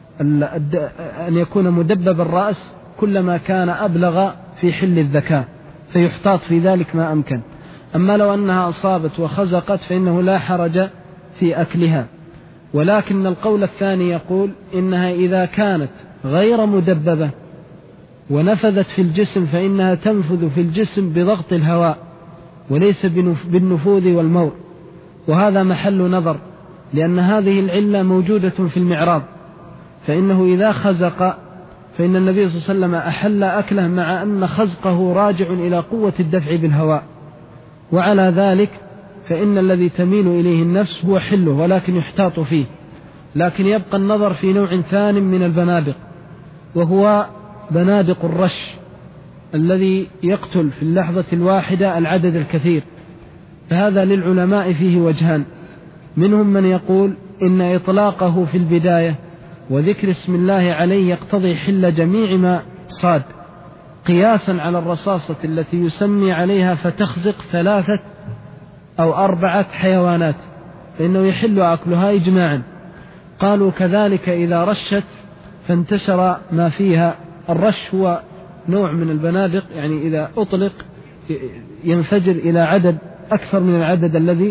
أن يكون مدبب الرأس كلما كان أبلغ في حل الذكاء، فيحتاط في ذلك ما أمكن. أما لو أنها أصابت وخزقت فإنه لا حرج في أكلها. ولكن القول الثاني يقول إنها إذا كانت غير مدببة ونفذت في الجسم فإنها تنفذ في الجسم بضغط الهواء وليس بالنفوذ والمور، وهذا محل نظر، لأن هذه العلة موجودة في المعراض، فإنه إذا خزق فإن النبي صلى الله عليه وسلم أحل أكله مع أن خزقه راجع إلى قوة الدفع بالهواء، وعلى ذلك فإن الذي تميل إليه النفس هو حله ولكن يحتاط فيه. لكن يبقى النظر في نوع ثان من البنادق، وهو بنادق الرش الذي يقتل في اللحظة الواحدة العدد الكثير. فهذا للعلماء فيه وجهان، منهم من يقول إن إطلاقه في البداية وذكر اسم الله عليه يقتضي حل جميع ما صاد، قياسا على الرصاصة التي يسمي عليها فتخزق ثلاثة أو أربعة حيوانات فإنه يحل أكلها إجماعا. قالوا كذلك إذا رشت فانتشر ما فيها. الرش هو نوع من البنادق يعني إذا أطلق ينفجر إلى عدد أكثر من العدد الذي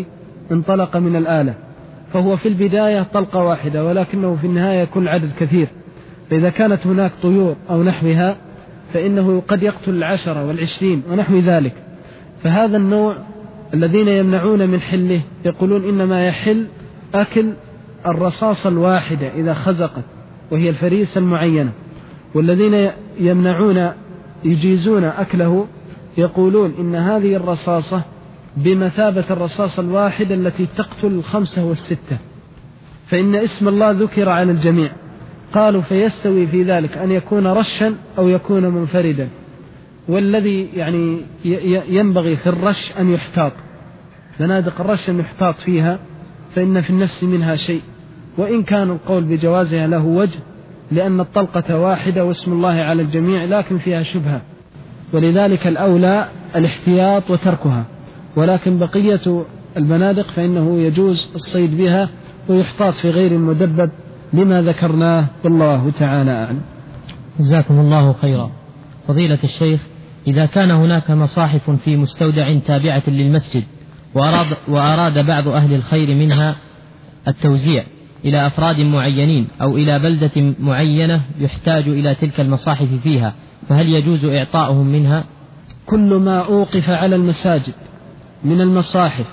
انطلق من الآلة، فهو في البداية طلقة واحدة، ولكنه في النهاية كل عدد كثير. فإذا كانت هناك طيور أو نحوها فإنه قد يقتل العشرة والعشرين ونحو ذلك. فهذا النوع الذين يمنعون من حله يقولون إنما يحل أكل الرصاصة الواحدة إذا خزقت وهي الفريسة المعينة، والذين يمنعون يجيزون أكله يقولون إن هذه الرصاصة بمثابة الرصاصة الواحدة التي تقتل الخمسة والستة، فإن اسم الله ذكر على الجميع. قالوا فيستوي في ذلك أن يكون رشا أو يكون منفردا، والذي يعني ينبغي في الرش أن يحتاط، بنادق الرش أن يحتاط فيها، فإن في النفس منها شيء، وإن كان القول بجوازها له وجه لأن الطلقة واحدة واسم الله على الجميع، لكن فيها شبهة، ولذلك الأولى الاحتياط وتركها. ولكن بقية البنادق فإنه يجوز الصيد بها ويحتاط في غير المدبب لما ذكرناه، والله تعالى أعلم. جزاكم الله خيرا. فضيلة الشيخ، إذا كان هناك مصاحف في مستودع تابعة للمسجد وأراد, وأراد بعض أهل الخير منها التوزيع إلى أفراد معينين أو إلى بلدة معينة يحتاج إلى تلك المصاحف فيها، فهل يجوز إعطاؤهم منها؟ كل ما أوقف على المساجد من المصاحف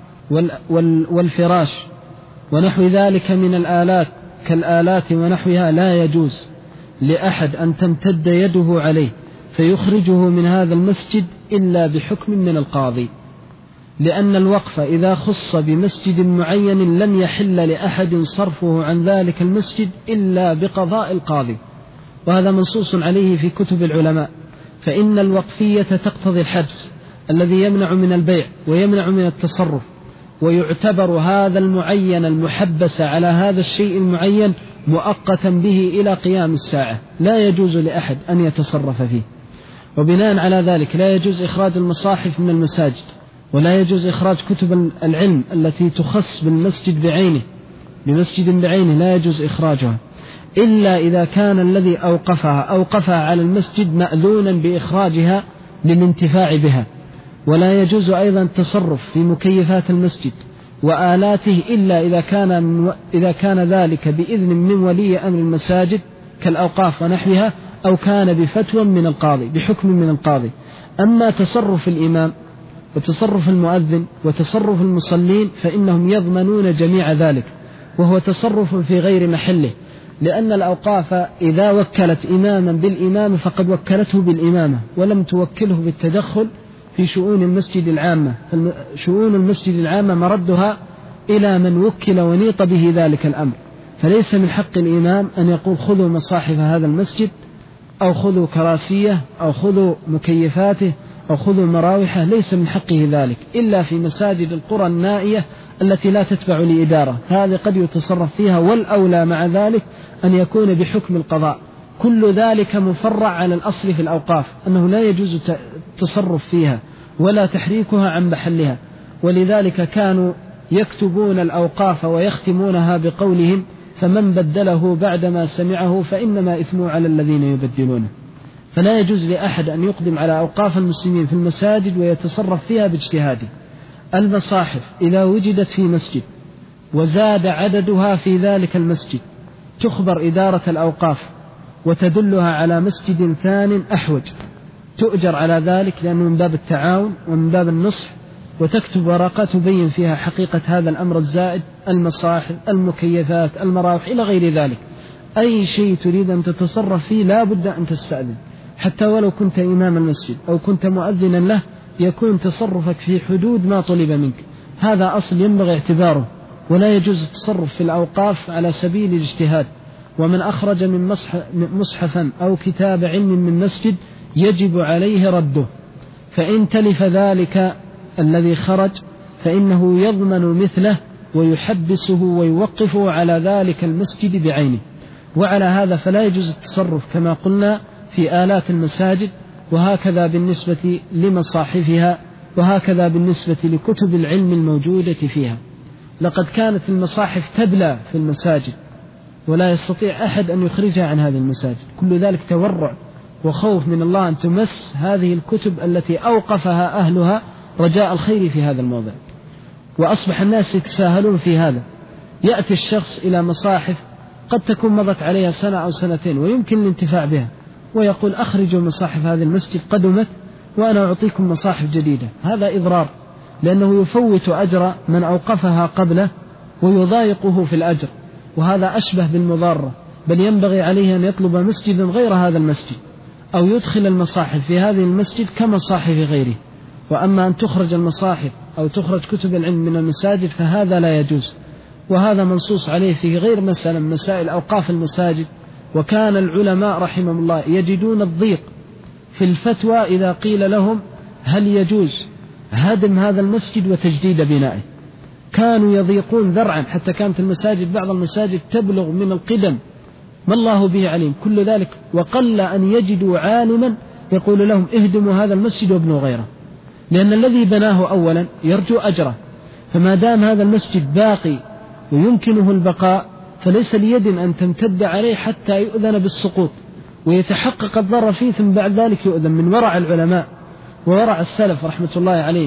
والفراش ونحو ذلك من الآلات كالآلات ونحوها لا يجوز لأحد أن تمتد يده عليه فيخرجه من هذا المسجد إلا بحكم من القاضي، لأن الوقف إذا خص بمسجد معين لم يحل لأحد صرفه عن ذلك المسجد إلا بقضاء القاضي، وهذا منصوص عليه في كتب العلماء. فإن الوقفية تقتضي الحبس الذي يمنع من البيع ويمنع من التصرف، ويعتبر هذا المعين المحبس على هذا الشيء المعين مؤقتا به إلى قيام الساعة، لا يجوز لأحد أن يتصرف فيه. وبناء على ذلك لا يجوز إخراج المصاحف من المساجد، ولا يجوز إخراج كتب العلم التي تخص بالمسجد بعينه بمسجد بعينه لا يجوز إخراجها، إلا إذا كان الذي أوقفها أوقفها على المسجد مأذونا بإخراجها للانتفاع بها. ولا يجوز أيضا التصرف في مكيفات المسجد وآلاته إلا إذا كان, إذا كان ذلك بإذن من ولي أمر المساجد كالأوقاف ونحوها، أو كان بفتوى من القاضي بحكم من القاضي. أما تصرف الإمام وتصرف المؤذن وتصرف المصلين فإنهم يضمنون جميع ذلك، وهو تصرف في غير محله، لأن الأوقاف إذا وكلت إماما بالإمامة فقد وكلته بالإمامة ولم توكله بالتدخل في شؤون المسجد العامة. شؤون المسجد العامة مردها إلى من وكل ونيط به ذلك الأمر، فليس من حق الإمام أن يقول خذوا مصاحف هذا المسجد أو خذوا كراسية أو خذوا مكيفاته أو خذوا مراوحه، ليس من حقه ذلك إلا في مساجد القرى النائية التي لا تتبع لإدارة، هذه قد يتصرف فيها، والأولى مع ذلك أن يكون بحكم القضاء. كل ذلك مفرع على الأصل في الأوقاف أنه لا يجوز التصرف فيها ولا تحريكها عن محلها، ولذلك كانوا يكتبون الأوقاف ويختمونها بقولهم فمن بدله بعدما سمعه فإنما إثمه على الذين يبدلونه. فلا يجوز لأحد أن يقدم على أوقاف المسلمين في المساجد ويتصرف فيها باجتهاده. المصاحف إذا وجدت في مسجد وزاد عددها في ذلك المسجد تخبر إدارة الأوقاف وتدلها على مسجد ثان أحوج، تؤجر على ذلك لأنه من باب التعاون ومن باب النصح، وتكتب ورقة تبين فيها حقيقة هذا الأمر الزائد، المصاحف المكيفات المراوح إلى غير ذلك. أي شيء تريد أن تتصرف فيه لا بد أن تستأذن، حتى ولو كنت إمام المسجد أو كنت مؤذنا له يكون تصرفك في حدود ما طلب منك، هذا أصل ينبغي اعتباره. ولا يجوز التصرف في الأوقاف على سبيل الاجتهاد. ومن أخرج من مصحفا أو كتاب علم من مسجد يجب عليه رده، فإن تلف ذلك الذي خرج فإنه يضمن مثله ويحبسه ويوقفه على ذلك المسجد بعينه. وعلى هذا فلا يجوز التصرف كما قلنا في آلات المساجد، وهكذا بالنسبة لمصاحفها، وهكذا بالنسبة لكتب العلم الموجودة فيها. لقد كانت المصاحف تبلى في المساجد ولا يستطيع أحد أن يخرجها عن هذه المساجد، كل ذلك تورع وخوف من الله أن تمس هذه الكتب التي أوقفها أهلها رجاء الخير في هذا الموضع. وأصبح الناس يتساهلون في هذا. يأتي الشخص إلى مصاحف قد تكون مضت عليها سنة أو سنتين ويمكن الانتفاع بها، ويقول أخرجوا مصاحف هذا المسجد قدمت وأنا أعطيكم مصاحف جديدة. هذا إضرار، لأنه يفوت أجر من أوقفها قبله ويضايقه في الأجر، وهذا أشبه بالمضارة. بل ينبغي عليه أن يطلب مسجدا غير هذا المسجد، أو يدخل المصاحف في هذه المسجد كمصاحف غيره. وأما أن تخرج المصاحف أو تخرج كتب العلم من المساجد فهذا لا يجوز، وهذا منصوص عليه في غير مسألة مسائل أوقاف المساجد. وكان العلماء رحمهم الله يجدون الضيق في الفتوى إذا قيل لهم هل يجوز هدم هذا المسجد وتجديد بنائه، كانوا يضيقون ذرعا، حتى كانت المساجد بعض المساجد تبلغ من القدم ما الله به عليم كل ذلك، وقل أن يجدوا عالما يقول لهم اهدموا هذا المسجد وابنوا غيره، لأن الذي بناه أولا يرجو أجره. فما دام هذا المسجد باقي ويمكنه البقاء فليس ليد أن تمتد عليه حتى يؤذن بالسقوط ويتحقق الضرر فيه، ثم بعد ذلك يؤذن. من ورع العلماء وورع السلف رحمة الله عليهم،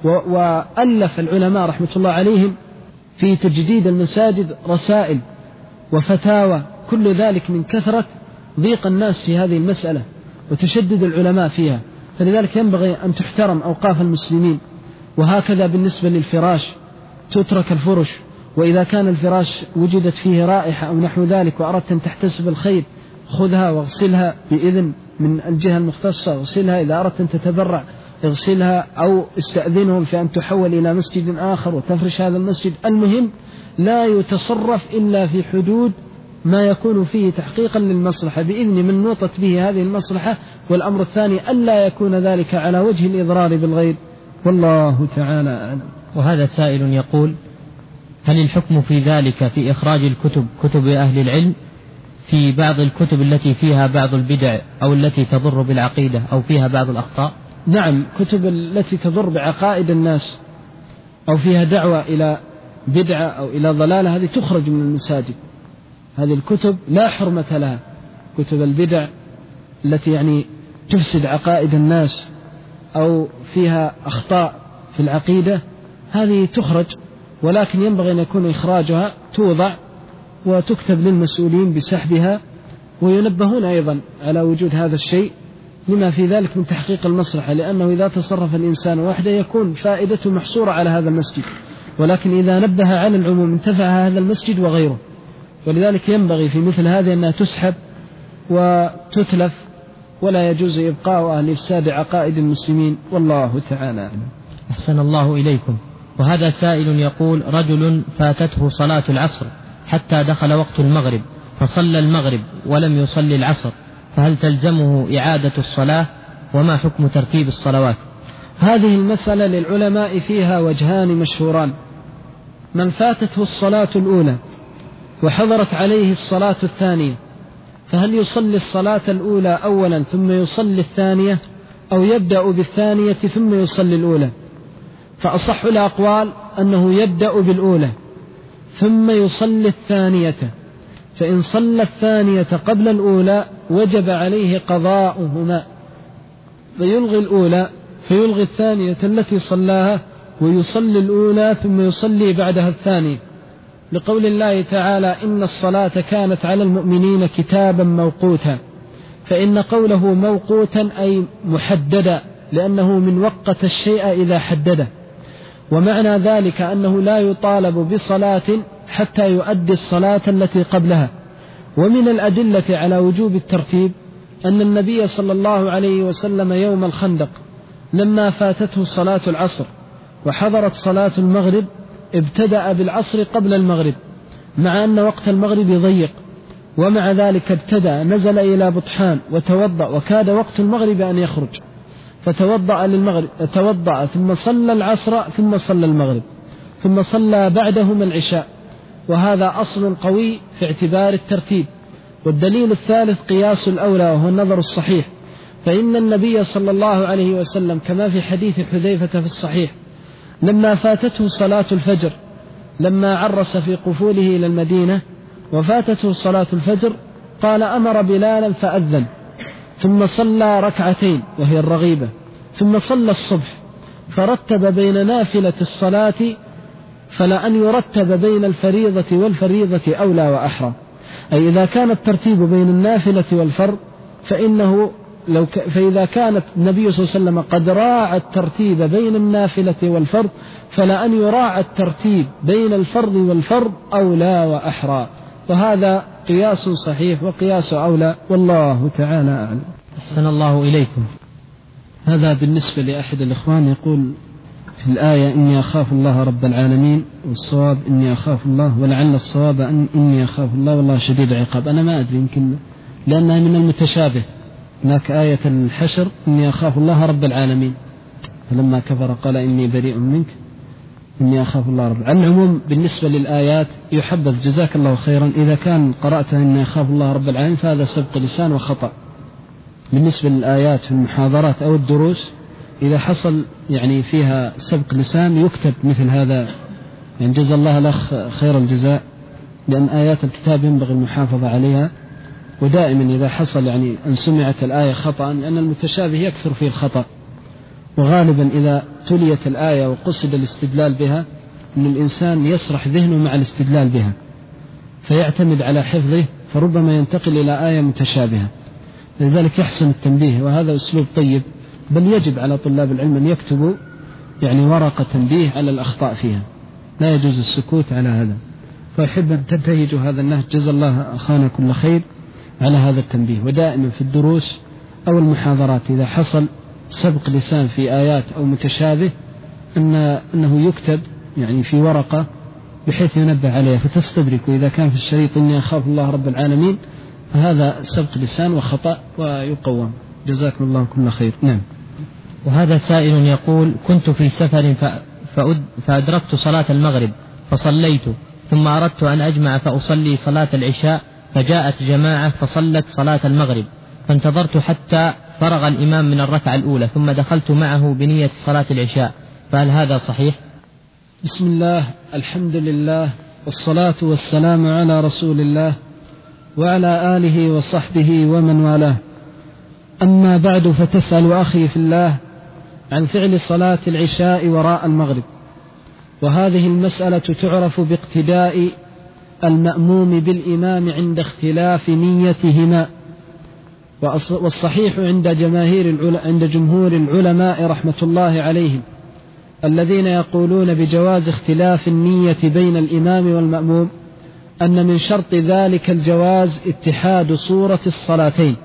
وألف العلماء رحمة الله عليهم في تجديد المساجد رسائل وفتاوى، كل ذلك من كثرة ضيق الناس في هذه المسألة وتشدد العلماء فيها. فلذلك ينبغي أن تحترم أوقاف المسلمين. وهكذا بالنسبة للفراش تترك الفرش، وإذا كان الفراش وجدت فيه رائحة أو نحو ذلك وأردت أن تحتسب الخير خذها واغسلها بإذن من الجهة المختصة، اغسلها. إذا أردت أن تتبرع اغسلها، أو استأذنهم في أن تحول إلى مسجد آخر وتفرش هذا المسجد. المهم لا يتصرف إلا في حدود ما يكون فيه تحقيقا للمصلحة بإذن من نوطت به هذه المصلحة. والأمر الثاني ألا يكون ذلك على وجه الإضرار بالغير، والله تعالى أعلم. وهذا سائل يقول: هل الحكم في ذلك في إخراج الكتب كتب أهل العلم في بعض الكتب التي فيها بعض البدع أو التي تضر بالعقيدة أو فيها بعض الأخطاء؟ نعم، كتب التي تضر بعقائد الناس أو فيها دعوة إلى بدعة أو إلى ضلالة هذه تخرج من المساجد. هذه الكتب لا حرمة لها. كتب البدع التي يعني تفسد عقائد الناس أو فيها أخطاء في العقيدة هذه تخرج، ولكن ينبغي أن يكون إخراجها توضع وتكتب للمسؤولين بسحبها، وينبهون أيضا على وجود هذا الشيء لما في ذلك من تحقيق المصلحة، لأنه إذا تصرف الإنسان وحده يكون فائدته محصورة على هذا المسجد، ولكن إذا نبه على العموم انتفع هذا المسجد وغيره. ولذلك ينبغي في مثل هذه أنها تسحب وتتلف، ولا يجوز إبقاء أهل إفساد عقائد المسلمين، والله تعالى أعلم. أحسن الله إليكم. وهذا سائل يقول: رجل فاتته صلاة العصر حتى دخل وقت المغرب فصلى المغرب ولم يصلي العصر، فهل تلزمه إعادة الصلاة؟ وما حكم ترتيب الصلوات؟ هذه المسألة للعلماء فيها وجهان مشهوران. من فاتته الصلاة الأولى وحضرت عليه الصلاة الثانية فهل يصلي الصلاة الأولى أولا ثم يصلي الثانية، أو يبدأ بالثانية ثم يصلي الأولى؟ فأصح الأقوال أنه يبدأ بالأولى ثم يصلي الثانية، فإن صلى الثانية قبل الأولى وجب عليه قضاؤهما، فيلغي الأولى فيلغي الثانية التي صلاها ويصلي الأولى ثم يصلي بعدها الثانية، لقول الله تعالى: إن الصلاة كانت على المؤمنين كتابا موقوتا. فإن قوله موقوتا أي محددا، لأنه من وقت الشيء إذا حدده، ومعنى ذلك أنه لا يطالب بصلاة حتى يؤدي الصلاة التي قبلها. ومن الأدلة على وجوب الترتيب أن النبي صلى الله عليه وسلم يوم الخندق لما فاتته صلاة العصر وحضرت صلاة المغرب ابتدأ بالعصر قبل المغرب، مع أن وقت المغرب ضيق، ومع ذلك ابتدأ نزل إلى بطحان وتوضأ وكاد وقت المغرب أن يخرج، فتوضأ للمغرب توضأ ثم صلى العصر ثم صلى المغرب ثم صلى بعدهما العشاء، وهذا أصل قوي في اعتبار الترتيب. والدليل الثالث قياس الأولى وهو النظر الصحيح، فإن النبي صلى الله عليه وسلم كما في حديث حذيفة في الصحيح لما فاتته صلاة الفجر لما عرس في قفوله إلى المدينة وفاتته صلاة الفجر قال: أمر بلالا فأذن، ثم صلى ركعتين وهي الرغيبة، ثم صلى الصبح، فرتب بين نافلة الصلاة فلأن يرتب بين الفريضة والفريضة أولى وأحرى. أي إذا كان الترتيب بين النافلة والفرض فإنه لو ك... فإذا كانت النبي صلى الله عليه وسلم قد راعى الترتيب بين النافلة والفرض فلأن يراعى الترتيب بين الفرض والفرض أولى وأحرى، وهذا قياس صحيح وقياس أولى، والله تعالى أعلم. أحسن الله إليكم. هذا بالنسبة لأحد الإخوان يقول في الآية إني أخاف الله رب العالمين، والصواب إني أخاف الله، ولعل الصواب أن إني أخاف الله والله شديد العقاب. أنا ما أدري، يمكن لأنها من المتشابه. هناك آية الحشر إني أخاف الله رب العالمين، فلما كفر قال إني بريء منك إني أخاف الله رب العالمين. العموم بالنسبة للآيات يحبذ جزاك الله خيرا إذا كان قرأت إني أخاف الله رب العالمين فهذا سبق لسان وخطأ. بالنسبة للآيات في المحاضرات أو الدروس إذا حصل يعني فيها سبق لسان يكتب مثل هذا، يعني جزا الله الأخ خير الجزاء، لأن آيات الكتاب ينبغي المحافظة عليها. ودائما إذا حصل يعني أن سمعت الآية خطأ، لأن المتشابه يكثر فيه الخطأ، وغالبا إذا تليت الآية وقصد الاستدلال بها أن الإنسان يسرح ذهنه مع الاستدلال بها فيعتمد على حفظه، فربما ينتقل إلى آية متشابهة. لذلك يحسن التنبيه، وهذا أسلوب طيب، بل يجب على طلاب العلم أن يكتبوا يعني ورقة تنبيه على الأخطاء فيها، لا يجوز السكوت على هذا. فأحب أن تنتهجوا هذا النهج، جزا الله أخانا كل خير على هذا التنبيه. ودائما في الدروس أو المحاضرات إذا حصل سبق لسان في آيات أو متشابه أن أنه يكتب يعني في ورقة بحيث ينبه عليها فتستدرك. إذا كان في الشريط إني أخاف الله رب العالمين فهذا سبق لسان وخطأ ويقوم. جزاكم الله كل خير. نعم. وهذا سائل يقول كنت في سفر فأدركت صلاة المغرب فصليت، ثم أردت أن أجمع فأصلي صلاة العشاء، فجاءت جماعة فصلت صلاة المغرب، فانتظرت حتى فرغ الإمام من الركعة الأولى ثم دخلت معه بنية صلاة العشاء، فهل هذا صحيح؟ بسم الله، الحمد لله، والصلاة والسلام على رسول الله وعلى آله وصحبه ومن والاه. أما بعد، فتسأل أخي في الله عن فعل صلاة العشاء وراء المغرب، وهذه المسألة تعرف باقتداء المأموم بالإمام عند اختلاف نيتهما. والصحيح عند جماهير عند جمهور العلماء رحمة الله عليهم الذين يقولون بجواز اختلاف النية بين الإمام والمأموم أن من شرط ذلك الجواز اتحاد صورة الصلاتين،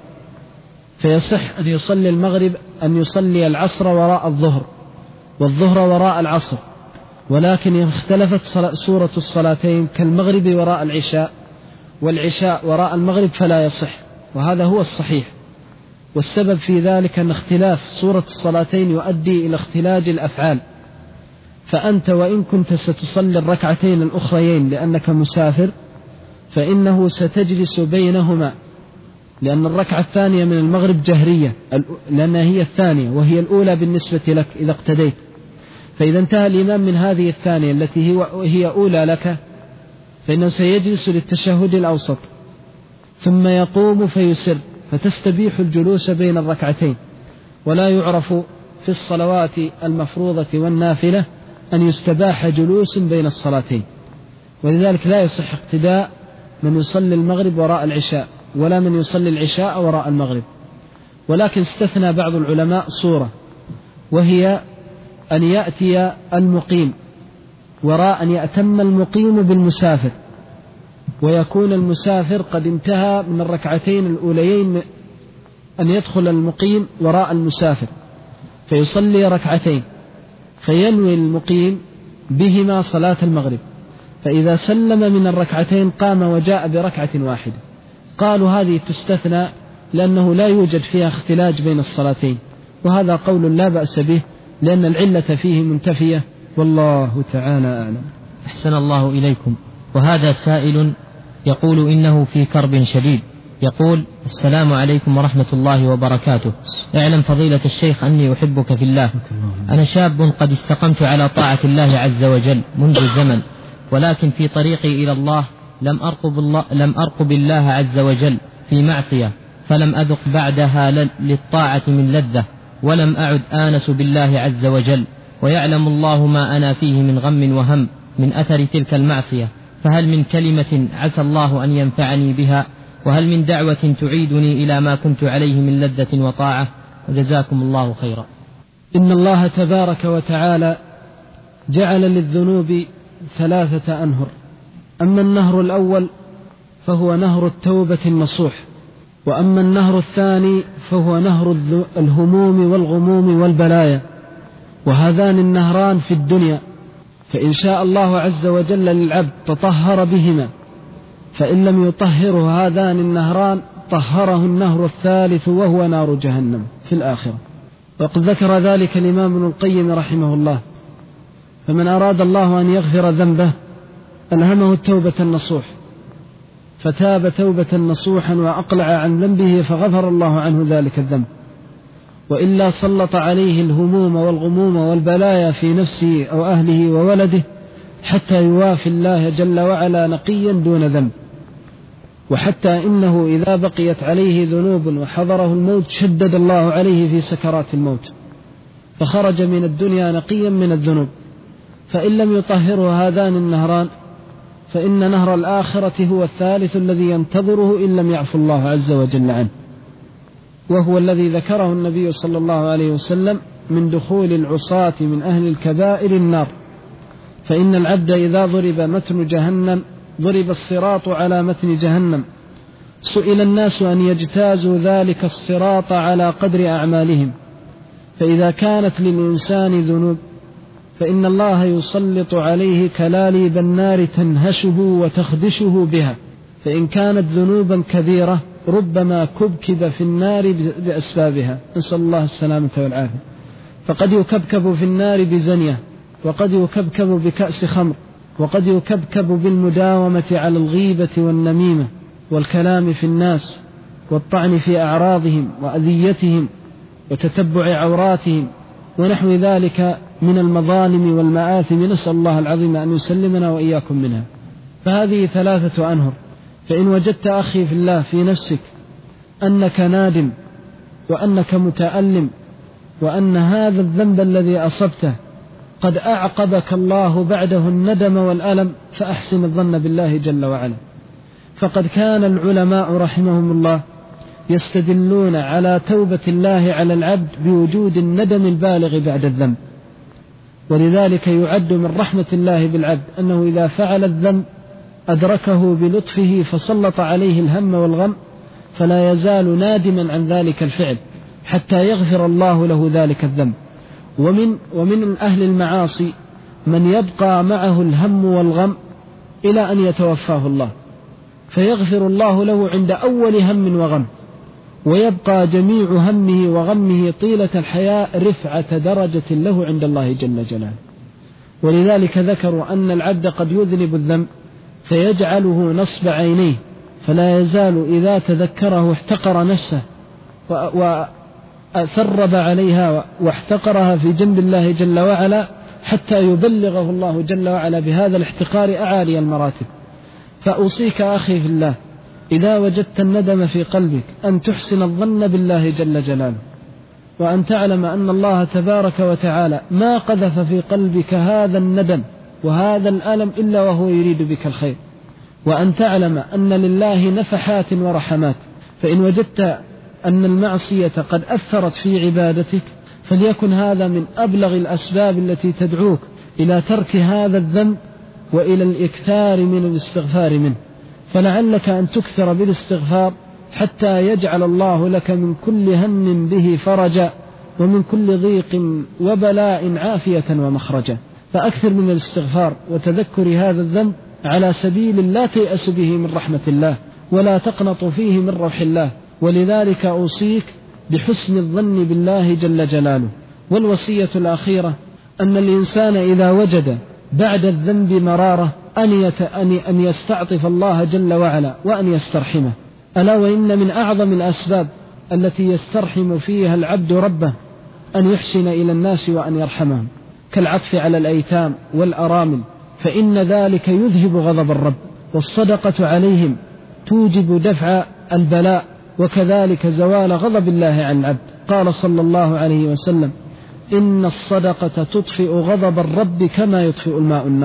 فيصح أن يصلي المغرب أن يصلي العصر وراء الظهر والظهر وراء العصر، ولكن اختلفت صورة الصلاتين كالمغرب وراء العشاء والعشاء وراء المغرب فلا يصح، وهذا هو الصحيح. والسبب في ذلك أن اختلاف صورة الصلاتين يؤدي إلى اختلاج الأفعال، فأنت وإن كنت ستصلي الركعتين الأخريين لأنك مسافر فإنه ستجلس بينهما، لأن الركعة الثانية من المغرب جهرية لأنها هي الثانية وهي الأولى بالنسبة لك إذا اقتديت، فإذا انتهى الإمام من هذه الثانية التي هي أولى لك فإنه سيجلس للتشهد الأوسط ثم يقوم فيسر، فتستبيح الجلوس بين الركعتين. ولا يعرف في الصلوات المفروضة والنافلة أن يستباح جلوس بين الصلاتين، ولذلك لا يصح اقتداء من يصلي المغرب وراء العشاء ولا من يصلي العشاء وراء المغرب. ولكن استثنى بعض العلماء صورة، وهي أن يأتي المقيم وراء أن يأتم المقيم بالمسافر، ويكون المسافر قد انتهى من الركعتين الأوليين، أن يدخل المقيم وراء المسافر فيصلي ركعتين فينوي المقيم بهما صلاة المغرب، فإذا سلم من الركعتين قام وجاء بركعة واحدة. قالوا هذه تستثنى لأنه لا يوجد فيها اختلاج بين الصلاتين، وهذا قول لا بأس به لأن العلة فيه منتفية، والله تعالى أعلم. أحسن الله إليكم. وهذا سائل يقول إنه في كرب شديد، يقول السلام عليكم ورحمة الله وبركاته، اعلم فضيلة الشيخ أني أحبك في الله. أنا شاب قد استقمت على طاعة الله عز وجل منذ زمن، ولكن في طريقي إلى الله لم أرقب الله, لم أرقب الله عز وجل في معصية، فلم أذق بعدها للطاعة من لذة، ولم أعد آنس بالله عز وجل، ويعلم الله ما أنا فيه من غم وهم من أثر تلك المعصية، فهل من كلمة عسى الله أن ينفعني بها؟ وهل من دعوة تعيدني إلى ما كنت عليه من لذة وطاعة؟ وجزاكم الله خيرا. إن الله تبارك وتعالى جعل للذنوب ثلاثة أنهر. أما النهر الأول فهو نهر التوبة النصوح، وأما النهر الثاني فهو نهر الهموم والغموم والبلايا، وهذان النهران في الدنيا، فإن شاء الله عز وجل للعبد تطهر بهما، فإن لم يطهره هذان النهران طهره النهر الثالث وهو نار جهنم في الآخرة. وقد ذكر ذلك الإمام ابن القيم رحمه الله. فمن أراد الله أن يغفر ذنبه ألهمه التوبة النصوح، فتاب توبة نصوحا وأقلع عن ذنبه فغفر الله عنه ذلك الذنب، وإلا سلط عليه الهموم والغموم والبلايا في نفسه أو أهله وولده حتى يوافي الله جل وعلا نقيا دون ذنب، وحتى إنه إذا بقيت عليه ذنوب وحضره الموت شدد الله عليه في سكرات الموت، فخرج من الدنيا نقيا من الذنوب. فإن لم يطهره هذان النهران فإن نهر الآخرة هو الثالث الذي ينتظره إن لم يعفو الله عز وجل عنه، وهو الذي ذكره النبي صلى الله عليه وسلم من دخول العصاة من أهل الكبائر النار. فإن العبد إذا ضرب متن جهنم ضرب الصراط على متن جهنم، سئل الناس أن يجتازوا ذلك الصراط على قدر أعمالهم، فإذا كانت للإنسان ذنوب فإن الله يسلط عليه كلاليب النار تنهشه وتخدشه بها، فإن كانت ذنوبا كبيرة ربما كبكب في النار بأسبابها، نسأل الله السلامة والعافية. فقد يكبكب في النار بزنية، وقد يكبكب بكأس خمر، وقد يكبكب بالمداومة على الغيبة والنميمة والكلام في الناس والطعن في أعراضهم وأذيتهم وتتبع عوراتهم ونحو ذلك من المظالم والمآثم، نسأل الله العظيم أن يسلمنا وإياكم منها. فهذه ثلاثة أنهر. فإن وجدت أخي في الله في نفسك أنك نادم وأنك متألم وأن هذا الذنب الذي أصبته قد أعقبك الله بعده الندم والألم، فأحسن الظن بالله جل وعلا. فقد كان العلماء رحمهم الله يستدلون على توبة الله على العبد بوجود الندم البالغ بعد الذنب، ولذلك يعد من رحمة الله بالعبد أنه إذا فعل الذنب أدركه بلطفه فسلط عليه الهم والغم، فلا يزال نادما عن ذلك الفعل حتى يغفر الله له ذلك الذنب. ومن, ومن أهل المعاصي من يبقى معه الهم والغم إلى أن يتوفاه الله، فيغفر الله له عند أول هم وغم، ويبقى جميع همه وغمه طيلة الحياة رفعة درجة له عند الله جل جلاله. ولذلك ذكروا أن العبد قد يذنب الذنب فيجعله نصب عينيه، فلا يزال إذا تذكره احتقر نفسه وثرب عليها واحتقرها في جنب الله جل وعلا حتى يبلغه الله جل وعلا بهذا الاحتقار أعالي المراتب. فأوصيك أخي في الله إذا وجدت الندم في قلبك أن تحسن الظن بالله جل جلاله، وأن تعلم أن الله تبارك وتعالى ما قذف في قلبك هذا الندم وهذا الألم إلا وهو يريد بك الخير، وأن تعلم أن لله نفحات ورحمات. فإن وجدت أن المعصية قد أثرت في عبادتك فليكن هذا من أبلغ الأسباب التي تدعوك إلى ترك هذا الذنب وإلى الإكثار من الاستغفار منه، فلعلك أن تكثر بالاستغفار حتى يجعل الله لك من كل هم به فرجا ومن كل ضيق وبلاء عافية ومخرجا. فأكثر من الاستغفار وتذكر هذا الذنب على سبيل لا تيأس به من رحمة الله ولا تقنط فيه من روح الله. ولذلك أوصيك بحسن الظن بالله جل جلاله. والوصية الأخيرة أن الإنسان إذا وجد بعد الذنب مرارة أن يستعطف الله جل وعلا وأن يسترحمه، ألا وإن من أعظم الأسباب التي يسترحم فيها العبد ربه أن يحسن إلى الناس وأن يرحمهم، كالعطف على الأيتام والأرامل، فإن ذلك يذهب غضب الرب، والصدقة عليهم توجب دفع البلاء وكذلك زوال غضب الله عن العبد. قال صلى الله عليه وسلم: إن الصدقة تطفئ غضب الرب كما يطفئ الماء النار.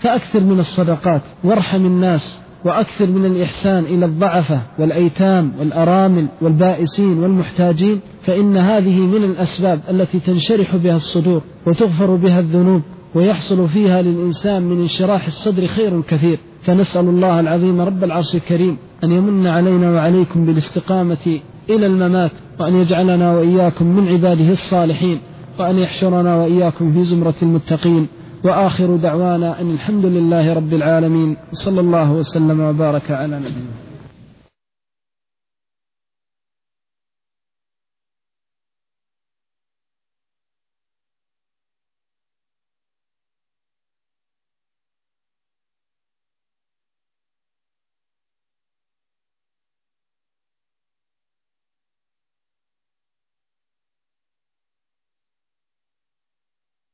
فأكثر من الصدقات وارحم الناس، وأكثر من الإحسان إلى الضعفة والأيتام والأرامل والبائسين والمحتاجين، فإن هذه من الأسباب التي تنشرح بها الصدور وتغفر بها الذنوب، ويحصل فيها للإنسان من انشراح الصدر خير كثير. فنسأل الله العظيم رب العرش الكريم أن يمن علينا وعليكم بالاستقامة إلى الممات، وأن يجعلنا وإياكم من عباده الصالحين، وأن يحشرنا وإياكم في زمرة المتقين. وآخر دعوانا أن الحمد لله رب العالمين، صلى الله وسلم وبارك على نبينا.